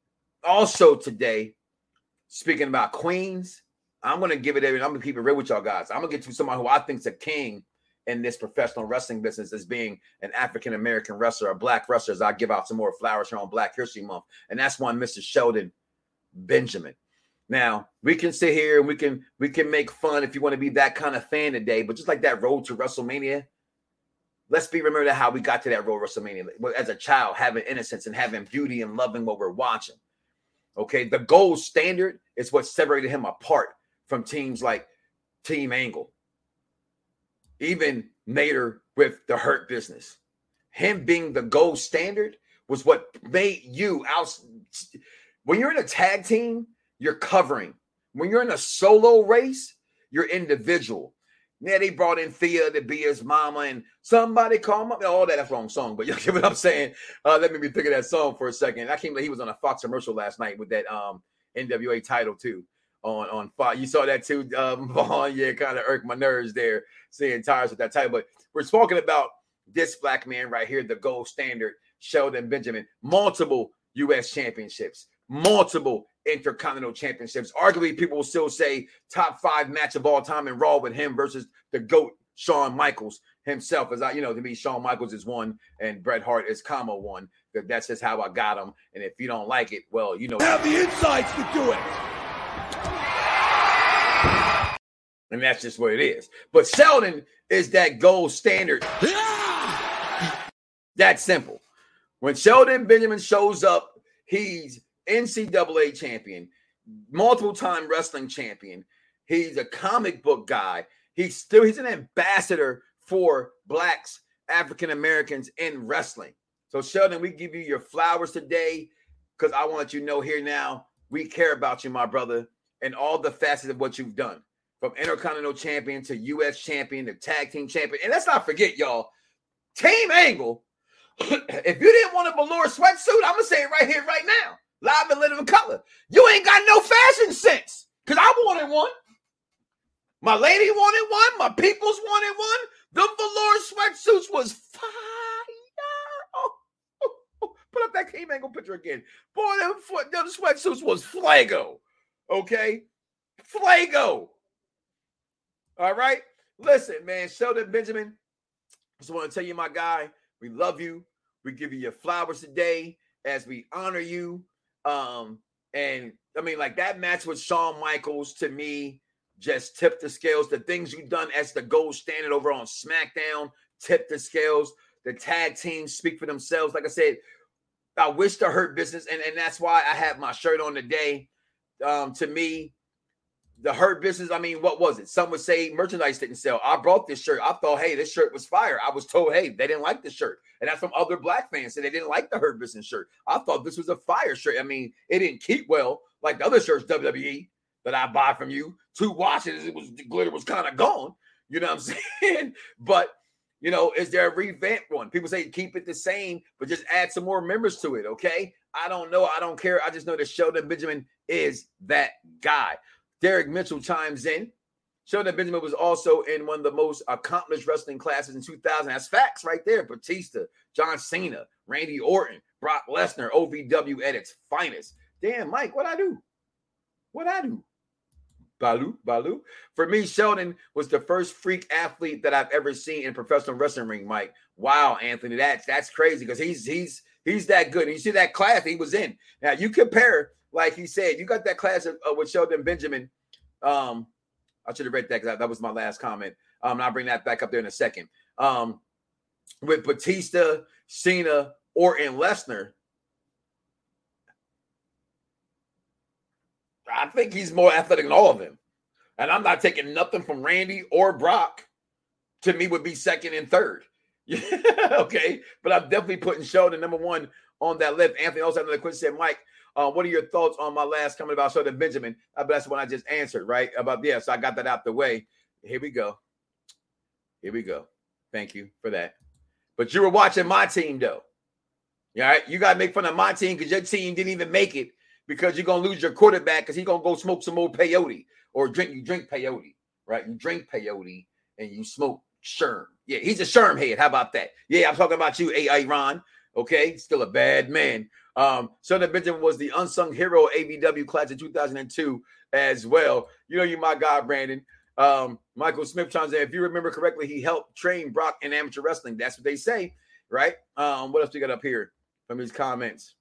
Also today, speaking about queens, I'm going to give it, I'm going to keep it real with y'all guys. I'm going to get to someone who I think is a king in this professional wrestling business as being an African-American wrestler, a Black wrestler, as I give out some more flowers here on Black History Month. And that's one, Mister Shelton Benjamin. Now, we can sit here and we can we can make fun if you want to be that kind of fan today, but just like that road to WrestleMania, let's be remembered how we got to that road to WrestleMania as a child, having innocence and having beauty and loving what we're watching. Okay, the gold standard is what separated him apart from teams like Team Angle. Even Nader with the Hurt Business. Him being the gold standard was what made you out. When you're in a tag team, you're covering. When you're in a solo race, you're individual. Yeah, they brought in Thea to be his mama, and somebody call him up. All that, that's the wrong song, but you get what I'm saying. Uh, let me be thinking of that song for a second. I can't believe he was on a Fox commercial last night with that um, N W A title too on on Fox. You saw that too, um, Vaughn. Yeah, kind of irked my nerves there, seeing Tires with that title. But we're talking about this black man right here, the gold standard, Shelton Benjamin. Multiple U S championships, multiple Intercontinental championships. Arguably, people will still say top five match of all time in Raw with him versus the GOAT, Shawn Michaels himself. As I, you know, to me, Shawn Michaels is one and Bret Hart is comma one. That's just how I got him. And if you don't like it, well, you know, Have the insights to do it. and that's just what it is. But Sheldon is that gold standard. That's simple. When Shelton Benjamin shows up, he's N C double A champion, multiple time wrestling champion. He's a comic book guy. He's still he's an ambassador for blacks, African Americans in wrestling. So Sheldon, we give you your flowers today because I want to let you know here now we care about you, my brother, and all the facets of what you've done, from Intercontinental champion to U S champion to tag team champion. And let's not forget, y'all, Team Angle. If you didn't want a velour sweatsuit, I'm gonna say it right here, right now. Live and living color. You ain't got no fashion sense. Because I wanted one. My lady wanted one. My peoples wanted one. The velour sweatsuits was fire. Oh, oh, oh. Put up that Team Angle picture again. Boy, them, them sweatsuits was flago. Okay? Flago. All right? Listen, man. Shelton Benjamin, I just want to tell you, my guy, we love you. We give you your flowers today as we honor you. Um, and I mean, like that match with Shawn Michaels to me just tipped the scales. The things you've done as the gold standard over on SmackDown tipped the scales. The tag teams speak for themselves. Like I said, I wish the Hurt Business, and, and that's why I have my shirt on today. Um, to me, the Hurt Business, I mean, what was it? Some would say merchandise didn't sell. I brought this shirt. I thought, hey, this shirt was fire. I was told, hey, they didn't like the shirt. And that's from other black fans said they didn't like the Hurt Business shirt. I thought this was a fire shirt. I mean, it didn't keep well like the other shirts, W W E, that I buy from you. Two washes, it was the glitter was kind of gone. You know what I'm saying? But, you know, is there a revamped one? People say keep it the same, but just add some more members to it, okay? I don't know. I don't care. I just know that Shelton Benjamin is that guy. Derek Mitchell chimes in. Shelton Benjamin was also in one of the most accomplished wrestling classes in two thousand. That's facts right there. Batista, John Cena, Randy Orton, Brock Lesnar, O V W at its finest. Damn, Mike, what I do? What I do? Balu, Balu. For me, Shelton was the first freak athlete that I've ever seen in professional wrestling ring, Mike. Wow, Anthony, that's that's crazy because he's he's he's that good. And you see that class he was in. Now you compare, like he said, you got that class of, uh, with Shelton Benjamin. Um, I should have read that because that was my last comment. Um, and I'll bring that back up there in a second. Um, with Batista, Cena, Orton, Lesnar, I think he's more athletic than all of them. And I'm not taking nothing from Randy or Brock. To me, would be second and third. Okay, but I'm definitely putting Shelton number one on that list. Anthony also had another question. Said, Mike, uh, what are your thoughts on my last comment about Shelton Benjamin? Uh, that's the one I just answered, right? About yeah, so I got that out the way. Here we go. Here we go. Thank you for that. But you were watching my team, though. All right, you got to make fun of my team because your team didn't even make it because you're gonna lose your quarterback because he's gonna go smoke some more peyote or drink. You drink peyote, right? You drink peyote and you smoke Sherm. Yeah, he's a Sherm head. How about that? Yeah, I'm talking about you, Aaron. Okay, still a bad man. Um, Shelton Benjamin was the unsung hero A B W class in two thousand two as well. You know, you my guy, Brandon. Um, Michael Smith chimes in. If you remember correctly, he helped train Brock in amateur wrestling. That's what they say, right? Um, what else we got up here from his comments?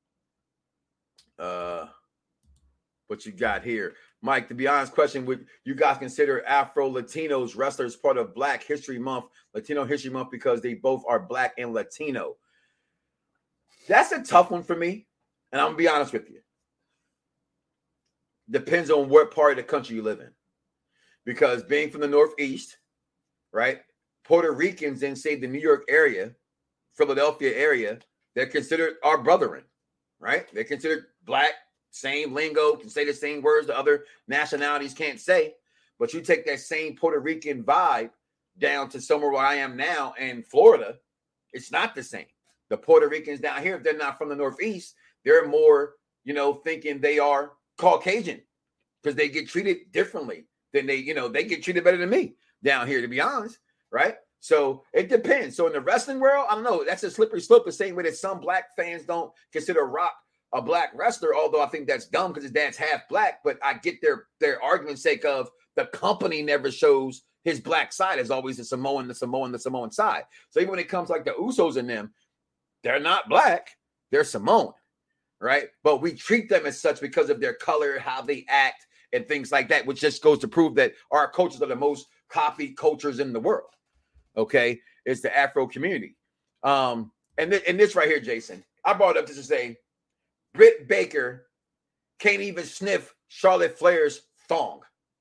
Uh, what you got here? Mike, to be honest, question, would you guys consider Afro-Latinos wrestlers part of Black History Month, Latino History Month, because they both are Black and Latino? That's a tough one for me, and I'm going to be honest with you. Depends on what part of the country you live in. because being from the Northeast, right? Puerto Ricans in, say, the New York area, Philadelphia area, they're considered our brethren, right? They're considered black, same lingo, can say the same words the other nationalities can't say. But you take that same Puerto Rican vibe down to somewhere where I am now in Florida, it's not the same. The Puerto Ricans down here, if they're not from the Northeast, they're more, you know, thinking they are Caucasian because they get treated differently than they, you know, they get treated better than me down here, to be honest, right? So it depends. So in the wrestling world, I don't know. That's a slippery slope the same way that some black fans don't consider Rock a black wrestler, although I think that's dumb because his dad's half black. But I get their their argument's sake of the company never shows his black side. Is always the Samoan, the Samoan, the Samoan side. So even when it comes like the Usos and them, they're not black, they're Samoan, right? But we treat them as such because of their color, how they act, and things like that, which just goes to prove that our cultures are the most copied cultures in the world. Okay, it's the Afro community. Um, and, th- and this right here, Jason, I brought it up just to say, Britt Baker can't even sniff Charlotte Flair's thong.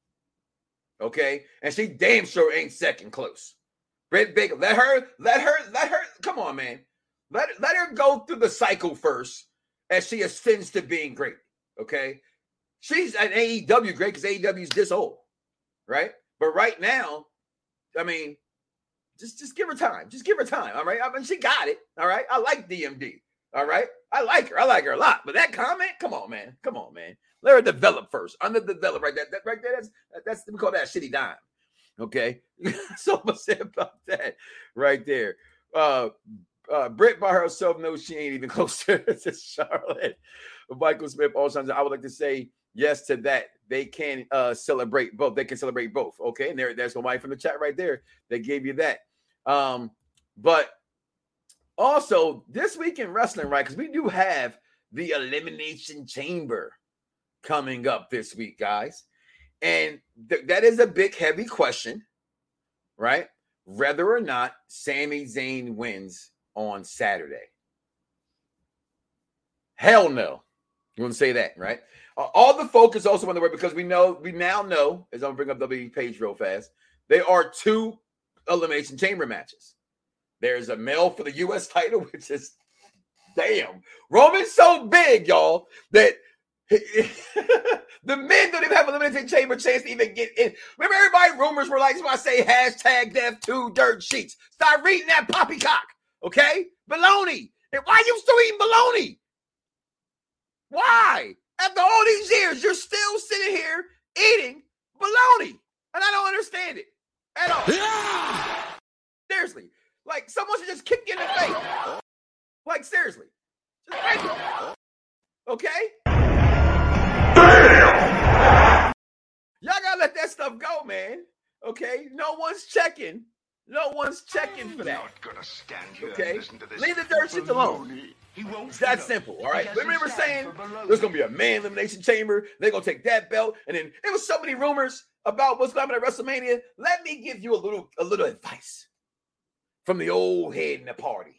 Okay, and she damn sure ain't second close. Britt Baker, let her, let her, let her. Come on, man, let let her go through the cycle first as she ascends to being great. Okay, she's an A E W great because A E W is this old, right? But right now, I mean. Just, just give her time. Just give her time. All right. I mean, she got it. All right. I like D M D. All right. I like her. I like her a lot. But that comment, come on, man. Come on, man. Let her develop first. Underdevelop right there. That right there. That's that's we call that a shitty dime. Okay. So much said about that right there. Uh, uh, Britt by herself knows she ain't even close to, to Charlotte. Michael Smith, all times. I would like to say yes to that. They can uh, celebrate both. They can celebrate both. Okay. And there, there's my wife in the chat right there. They gave you that. Um, but also this week in wrestling, right? Because we do have the Elimination Chamber coming up this week, guys. And th- that is a big, heavy question, right? Whether or not Sami Zayn wins on Saturday. Hell no. You want to say that, right? Uh, all the focus also on the word because we know, we now know, as I'm going to bring up W W E page real fast, there are two Elimination Chamber matches. There's a male for the U S title, which is, damn, Roman's so big, y'all, that the men don't even have an Elimination Chamber chance to even get in. Remember everybody, rumors were like, that's why I say hashtag death two dirt sheets. Start reading that poppycock, okay? Baloney. And why you still eating baloney? Why? After all these years, you're still sitting here eating bologna. And I don't understand it at all. Yeah! Seriously. Like, someone should just kick you in the face. Like, seriously. Just right here. Okay? Damn! Y'all gotta let that stuff go, man. Okay? No one's checking. No one's checking for that. I'm not gonna stand here okay? And listen to this. Leave the dirt shit alone. He won't it's that simple, all right? Remember saying there's going to be a man elimination chamber. They're going to take that belt. And then there was so many rumors about what's going to happen at WrestleMania. Let me give you a little, a little advice from the old head in the party.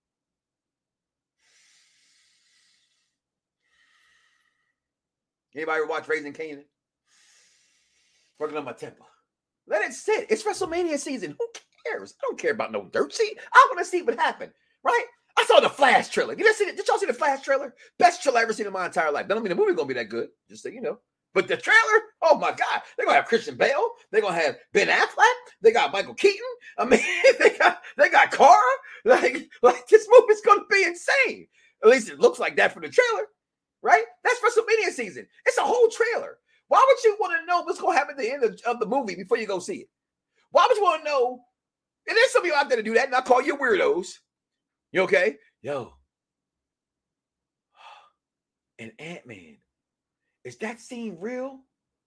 Anybody ever watch Raising Kanan? Working on my temper. Let it sit. It's WrestleMania season. Who cares? I don't care about no dirt sheet. I want to see what happened, right? I saw the Flash trailer. Did, see, did y'all see the Flash trailer? Best trailer I've ever seen in my entire life. That don't mean the movie's going to be that good, just so you know. But the trailer, oh my God. They're going to have Christian Bale. They're going to have Ben Affleck. They got Michael Keaton. I mean, they got they got Cara. Like, like this movie's going to be insane. At least it looks like that from the trailer, right? That's WrestleMania season. It's a whole trailer. Why would you want to know what's going to happen at the end of, of the movie before you go see it? Why would you want to know? And there's some of you out there to do that, and I call you weirdos. You okay? Yo. And Ant-Man. Is that scene real?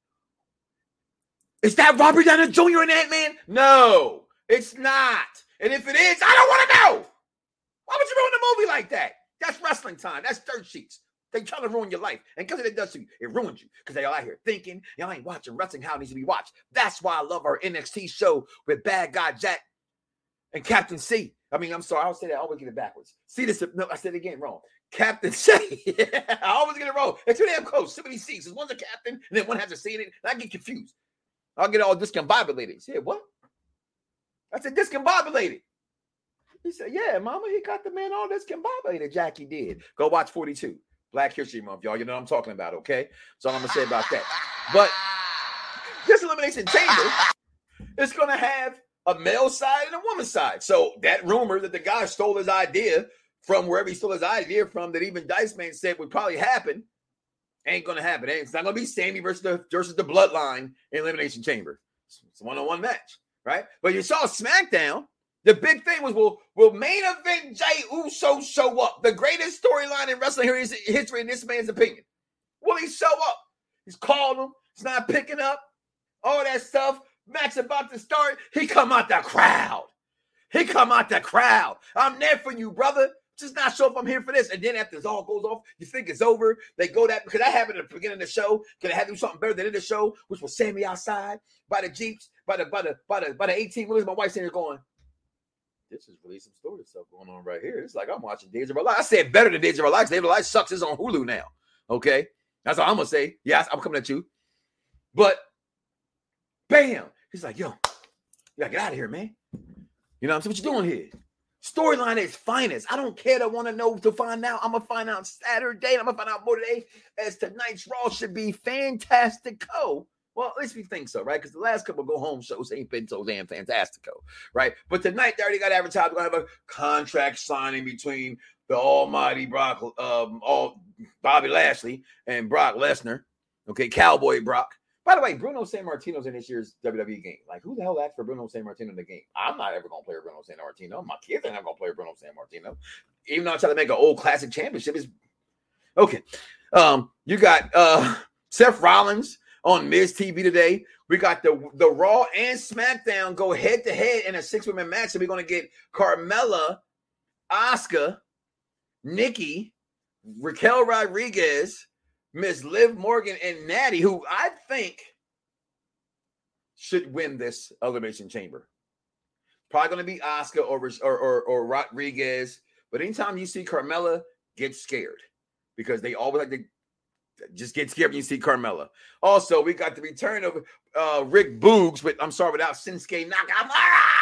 Is that Robert Downey Junior in Ant-Man? No, it's not. And if it is, I don't want to know. Why would you ruin the movie like that? That's wrestling time. That's dirt sheets. They trying to ruin your life. And because it does to you, it ruins you. Because they all out here thinking, y'all ain't watching wrestling how it needs to be watched. That's why I love our N X T show with Bad Guy Jack and Captain C. I mean, I'm sorry. I always say that. I always get it backwards. See this? No, I said it again wrong. Captain C. I always get it wrong. It's too damn close. So many C's. One's a captain, and then one has a C in it. And I get confused. I'll get all discombobulated. He said, what? I said, discombobulated. He said, yeah, mama, he got the man all discombobulated. Jackie did. Go watch forty-two. Black History Month, y'all. You know what I'm talking about, okay? That's all I'm going to say about that. But this Elimination Chamber is going to have a male side and a woman's side. So that rumor that the guy stole his idea from wherever he stole his idea from, that even Dice Man said would probably happen, ain't going to happen. It's not going to be Sammy versus the, versus the Bloodline in Elimination Chamber. It's a one-on-one match, right? But you saw SmackDown. The big thing was, will, will main event Jey Uso show up? The greatest storyline in wrestling history, in this man's opinion. Will he show up? He's called him. He's not picking up. All that stuff. Match about to start. He come out the crowd. He come out the crowd. I'm there for you, brother. Just not sure if I'm here for this. And then after this all goes off, you think it's over. They go that, because I have it at the beginning of the show. Because I had to do something better than in the show, which was Sammy outside by the Jeeps, by the by the by the by the eighteen wheelers. My wife's in here going, this is really some story stuff going on right here. It's like I'm watching Days of Our Lives. I said better than Days of Our Lives. Days of Our Lives sucks. It's on Hulu now. Okay? That's all I'm going to say. Yes, I'm coming at you. But, bam. He's like, yo, you got to get out of here, man. You know what I'm saying? What you doing here? Storyline is finest. I don't care to want to know to find out. I'm going to find out Saturday. I'm going to find out more today, as tonight's Raw should be fantastico. Well, at least we think so, right? Because the last couple of go-home shows ain't been so damn fantastico, right? But tonight, they already got advertised. We're going to have a contract signing between the almighty Brock, um, all Bobby Lashley and Brock Lesnar, okay, Cowboy Brock. By the way, Bruno Sammartino's in this year's W W E game. Like, who the hell asked for Bruno Sammartino in the game? I'm not ever going to play Bruno Sammartino. My kids are not going to play Bruno Sammartino. Even though I try to make an old classic championship. Is okay. Um, you got uh, Seth Rollins on Miz T V today. We got the, the Raw and SmackDown go head-to-head in a six-woman match. So we're going to get Carmella, Asuka, Nikki, Raquel Rodriguez, Miss Liv Morgan, and Natty, who I think should win this Elimination Chamber. Probably going to be Asuka or, or, or, or Rodriguez. But anytime you see Carmella, get scared. Because they always like to just get scared when you see Carmella. Also, we got the return of uh, Rick Boogs, but I'm sorry, without Shinsuke Nakamura.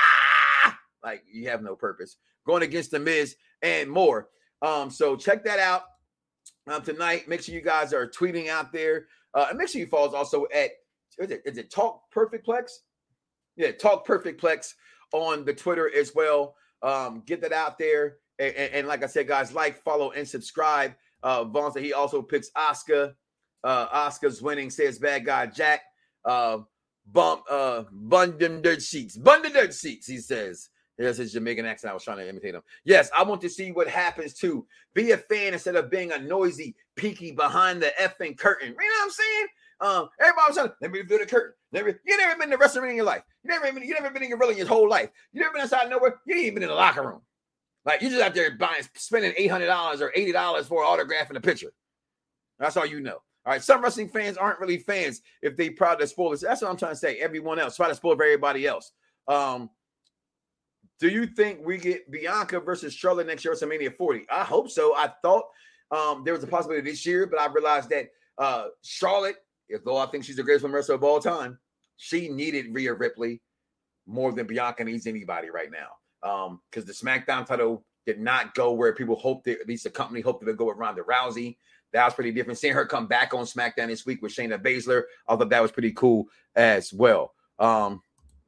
Ah! Like, you have no purpose. Going against The Miz and more. Um, so check that out um, tonight. Make sure you guys are tweeting out there. Uh, and make sure you follow us also at, is it, is it Talk Perfect Plex? Yeah, Talk Perfect Plex on the Twitter as well. Um, get that out there. And, and, and like I said, guys, like, follow, and subscribe. Uh, Vaughn said he also picks Asuka. Uh, Asuka's winning, says Bad Guy Jack. Uh, bump, uh, bun them dirt sheets. Bun the dirt sheets, he says. There's his Jamaican accent. I was trying to imitate him. Yes, I want to see what happens to be a fan instead of being a noisy, peaky behind the effing curtain. You know what I'm saying? Um, everybody was saying, let me reveal the curtain. Never, you never been to wrestling in your life. You never been, you never been in your wrestling your whole life. You never been inside nowhere. You ain't even been in the locker room. Like, you just out there buying, spending eight hundred dollars or eighty dollars for an autograph and a picture. That's all you know. All right, some wrestling fans aren't really fans if they proud to spoil this. That's what I'm trying to say. Everyone else, try to spoil for everybody else. Um, do you think we get Bianca versus Charlotte next year at WrestleMania forty? I hope so. I thought um, there was a possibility this year, but I realized that uh, Charlotte, if though I think she's the greatest woman wrestler of all time, she needed Rhea Ripley more than Bianca needs anybody right now. Um, because the SmackDown title did not go where people hoped it, at least the company hoped it would go with Ronda Rousey. That was pretty different. Seeing her come back on SmackDown this week with Shayna Baszler, I thought that was pretty cool as well. Um,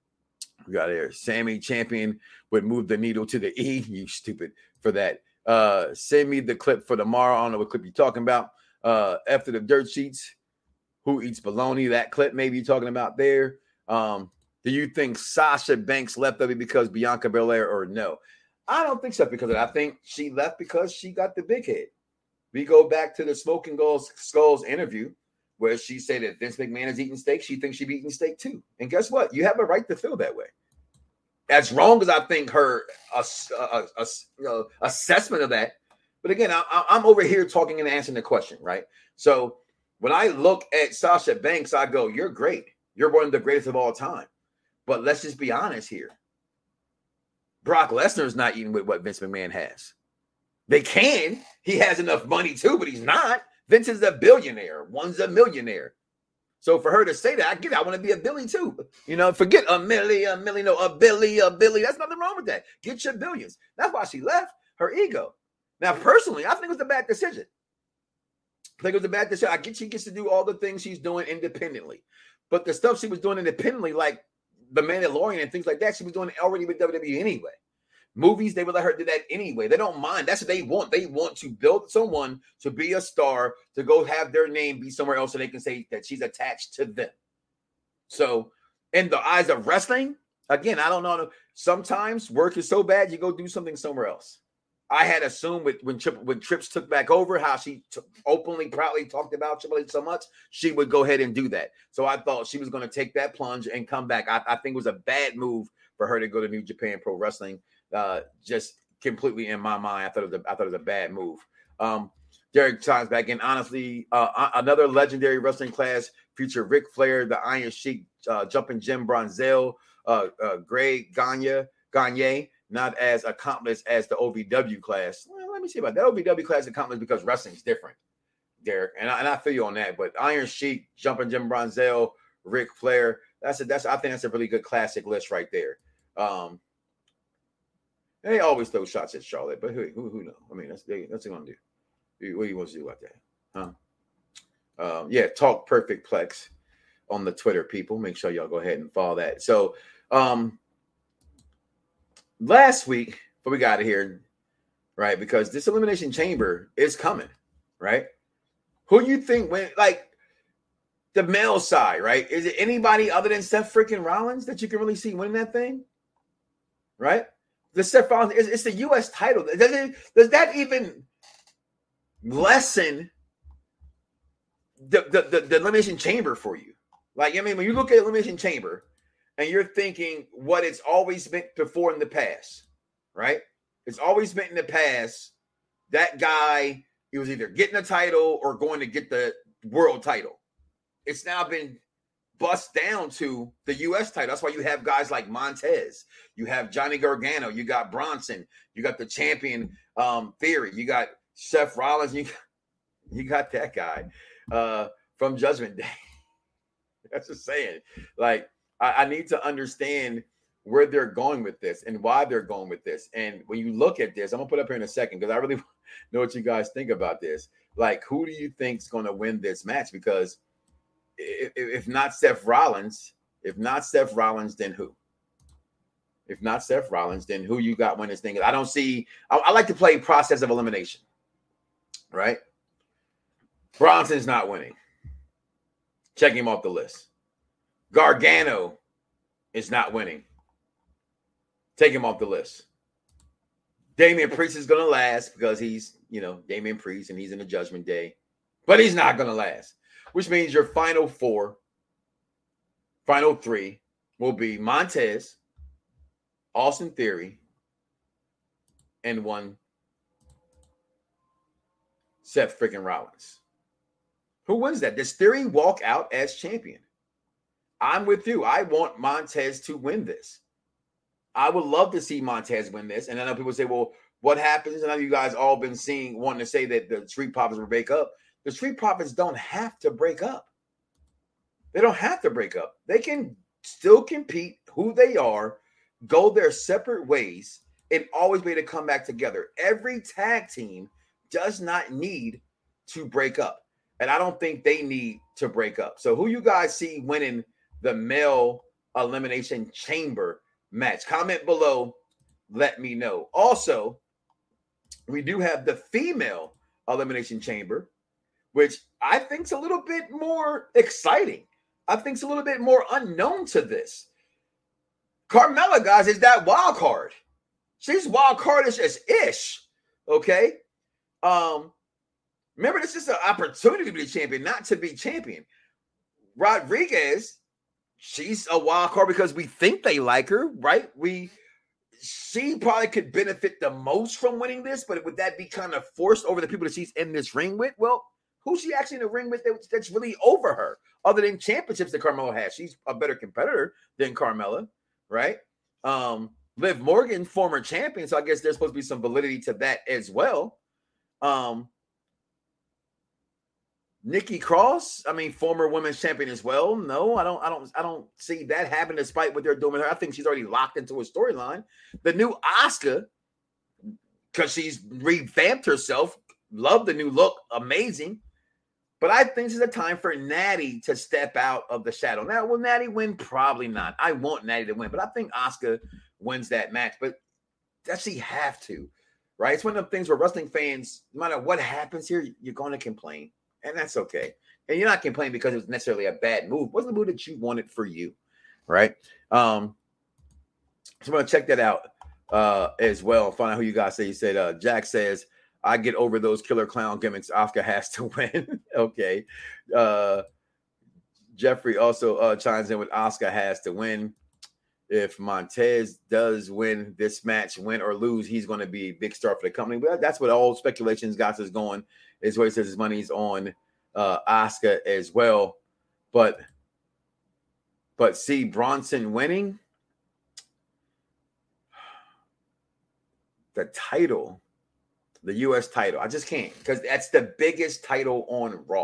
we got here. Sammy Champion would move the needle to the E. You stupid for that. Uh, send me the clip for tomorrow. I don't know what clip you're talking about. Uh, after the dirt sheets, who eats bologna? That clip maybe you're talking about there. Um, Do you think Sasha Banks left of it because Bianca Belair, or no? I don't think so because of that. I think she left because she got the big head. We go back to the Smoking Skulls interview where she said that Vince McMahon is eating steak. She thinks she's eating steak too. And guess what? You have a right to feel that way. As wrong as I think her uh, uh, uh, you know, assessment of that. But again, I, I'm over here talking and answering the question, right? So when I look at Sasha Banks, I go, you're great. You're one of the greatest of all time. But let's just be honest here. Brock Lesnar is not eating with what Vince McMahon has. They can. He has enough money too, but he's not. Vince is a billionaire. One's a millionaire. So for her to say that, I get it. I want to be a Billy too. You know, forget a milli, a milli, no, a Billy, a Billy. That's nothing wrong with that. Get your billions. That's why she left. Her ego. Now, personally, I think it was a bad decision. I think it was a bad decision. I get she gets to do all the things she's doing independently. But the stuff she was doing independently, like The Mandalorian and things like that, she was doing already with W W E anyway. Movies, they would let her do that anyway. They don't mind. That's what they want. They want to build someone to be a star, to go have their name be somewhere else so they can say that she's attached to them. So in the eyes of wrestling, again, I don't know. Sometimes work is so bad, you go do something somewhere else. I had assumed with, when, Trip, when Trips took back over, how she t- openly, proudly talked about Triple H so much, she would go ahead and do that. So I thought she was going to take that plunge and come back. I, I think it was a bad move for her to go to New Japan Pro Wrestling. Uh, just completely in my mind, I thought it was a, I thought it was a bad move. Um, Derek chimes back in. Honestly, uh, another legendary wrestling class featured Ric Flair, the Iron Sheik, uh, Jumping Jim Bronzell, uh, uh, Greg Gagne, Gagne, not as accomplished as the O V W class. Well, let me see about that. O V W class accomplished because wrestling's different, Derek, and I, and I feel you on that. But Iron Sheik, Jumping Jim Bronzell, Ric Flair, that's a that's I think that's a really good classic list right there. Um, They always throw shots at Charlotte, but who who, who knows? I mean, that's they, that's what they're gonna do. What do you want to do about that, huh? Um, yeah, Talk Perfect Plex on the Twitter, people. Make sure y'all go ahead and follow that. So, um, last week, before we got out of here, right? Because this Elimination Chamber is coming, right? Who you think went like the male side, right? Is it anybody other than Seth freaking Rollins that you can really see winning that thing, right? The Seth Rollins, it's, it's the U S title. Does, it, does that even lessen the, the, the, the Elimination Chamber for you? Like, I mean, when you look at Elimination Chamber and you're thinking what it's always meant before in the past, right? It's always meant in the past that guy, he was either getting a title or going to get the world title. It's now been bust down to the U S title. That's why you have guys like Montez. You have Johnny Gargano. You got Bronson. You got the champion um, Theory. You got Seth Rollins. You got, you got that guy uh, from Judgment Day. That's just saying. Like, I, I need to understand where they're going with this and why they're going with this. And when you look at this, I'm going to put up here in a second because I really know what you guys think about this. Like, who do you think is going to win this match? Because If, if not Seth Rollins, if not Seth Rollins, then who? If not Seth Rollins, then who you got when this thing? I don't see. I, I like to play process of elimination, right? Bronson's not winning. Check him off the list. Gargano is not winning. Take him off the list. Damian Priest is going to last because he's, you know, Damian Priest and he's in the Judgment Day, but he's not going to last. Which means your final four, final three will be Montez, Austin Theory, and one Seth freaking Rollins. Who wins that? Does Theory walk out as champion? I'm with you. I want Montez to win this. I would love to see Montez win this. And I know people say, well, what happens? And I know you guys all been seeing, wanting to say that the Street Profits will break up. The Street Profits don't have to break up. They don't have to break up. They can still compete who they are, go their separate ways, and always be able to come back together. Every tag team does not need to break up. And I don't think they need to break up. So who you guys see winning the male Elimination Chamber match? Comment below. Let me know. Also, we do have the female Elimination Chamber, which I think is a little bit more exciting. I think it's a little bit more unknown to this. Carmella, guys, is that wild card. She's wild cardish as ish. Okay. Um, remember, this is an opportunity to be champion, not to be champion. Rodriguez, she's a wild card because we think they like her, right? We she probably could benefit the most from winning this, but would that be kind of forced over the people that she's in this ring with? Well, who's she actually in the ring with that's really over her other than championships that Carmella has? She's a better competitor than Carmella, right? Um, Liv Morgan, former champion, so I guess there's supposed to be some validity to that as well. Um, Nikki Cross, I mean, former women's champion as well. No, I don't, I don't, I don't see that happen despite what they're doing with her. I think she's already locked into a storyline. The new Asuka, because she's revamped herself, love the new look, amazing. But I think this is a time for Natty to step out of the shadow. Now, will Natty win? Probably not. I want Natty to win, but I think Asuka wins that match. But does she have to? Right? It's one of the things where wrestling fans, no matter what happens here, you're going to complain. And that's okay. And you're not complaining because it was necessarily a bad move. What's the move that you wanted for you? Right? Um, so I'm going to check that out uh, as well and find out who you guys say. You said, uh, Jack says, I get over those killer clown gimmicks. Asuka has to win. Okay. Uh, Jeffrey also uh, chimes in with Asuka has to win. If Montez does win this match, win or lose, he's going to be a big star for the company. Well, that's what all speculations got us going. Is where he says his money's on uh, Asuka as well. But, but see Bronson winning the title, the U S title. I just can't, because that's the biggest title on Raw.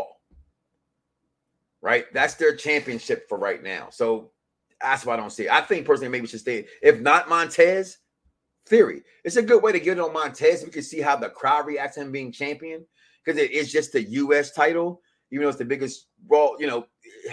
Right? That's their championship for right now. So that's why I don't see it. I think personally maybe we should stay. If not Montez, Theory. It's a good way to get it on Montez. We can see how the crowd reacts to him being champion. Because it is just the U S title, even though it's the biggest Raw, you know,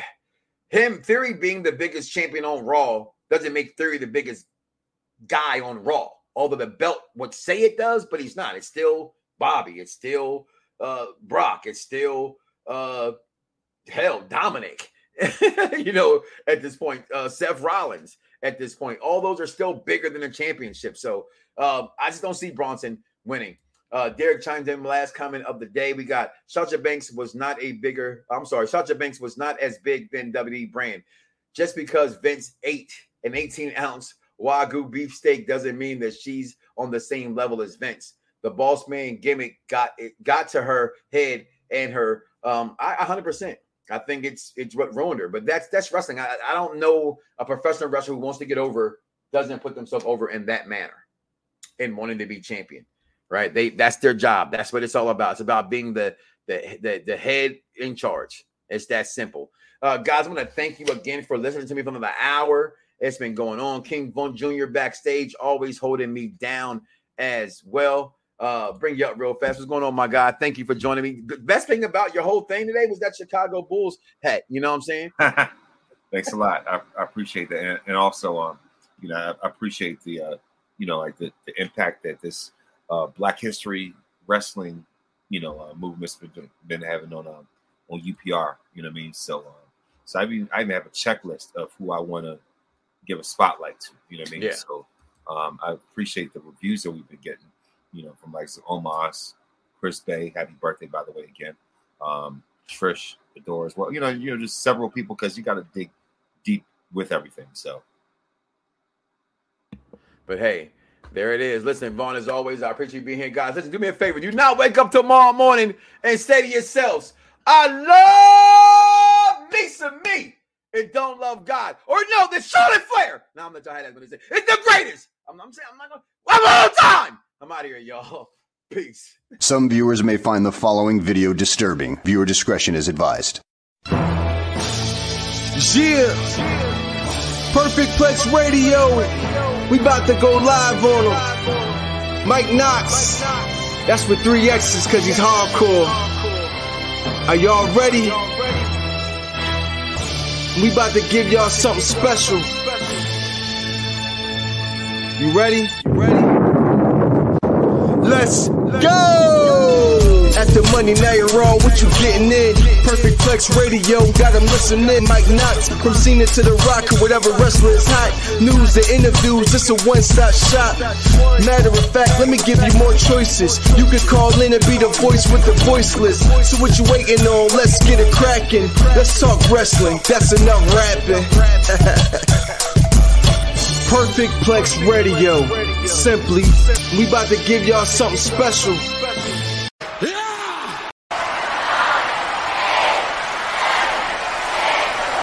him, Theory being the biggest champion on Raw doesn't make Theory the biggest guy on Raw. Although the belt would say it does, but he's not. It's still Bobby. It's still uh, Brock. It's still, uh, hell, Dominic, you know, at this point, uh, Seth Rollins at this point. All those are still bigger than the championship. So uh, I just don't see Bronson winning. Uh, Derek chimed in last comment of the day. We got Sasha Banks was not a bigger, I'm sorry, Sasha Banks was not as big than W W E brand. Just because Vince ate an eighteen ounce Wagyu beefsteak doesn't mean that she's on the same level as Vince. The boss man gimmick got it got to her head and her um I one hundred percent. I think it's it's what ruined her. But that's that's wrestling. I, I don't know a professional wrestler who wants to get over doesn't put themselves over in that manner and wanting to be champion. Right? They that's their job. That's what it's all about. It's about being the the the, the head in charge. It's that simple. Uh, guys, I want to thank you again for listening to me for another hour. It's been going on. King Von Junior backstage, always holding me down as well. Uh, bring you up real fast. What's going on, my guy? Thank you for joining me. The best thing about your whole thing today was that Chicago Bulls hat. You know what I'm saying? Thanks a lot. I, I appreciate that. And, and also, um, you know, I, I appreciate the, uh, you know, like the, the impact that this uh, Black History Wrestling, you know, uh, movement's been, been having on um, on U P R. You know what I mean? So, um, so I mean, I even have a checklist of who I want to give a spotlight to. You know what I mean? Yeah. So, um, I appreciate the reviews that we've been getting. You know, from like Omos, Chris Bay, happy birthday, by the way, again. Um, Trish, the Doors. Well, you know, you know, just several people because you got to dig deep with everything. So, but hey, there it is. Listen, Vaughn, as always, I appreciate you being here, guys. Listen, do me a favor. Do not wake up tomorrow morning and say to yourselves, I love me some me and don't love God. Or no, the Charlotte Flair. Now I'm going to tell you that when they say it's the greatest. I'm, I'm saying I'm not going to one more time. I'm out of here, y'all. Peace. Some viewers may find the following video disturbing. Viewer discretion is advised. Yeah. Perfect Plex Radio. We about to go live on him. Mike Knox. That's with three X's because he's hardcore. Are y'all ready? We about to give y'all something special. You ready? You ready? Let's go! At the money, now you're raw, what you getting in? Perfect Plex Radio, got them listening. Mike Knox, from Cena to The Rock, or whatever wrestler is hot. News and interviews, it's a one-stop shop. Matter of fact, let me give you more choices. You can call in and be the voice with the voiceless. So what you waiting on? Let's get it cracking. Let's talk wrestling, that's enough rapping. Perfect Plex Radio. Simply, we about to give y'all something special.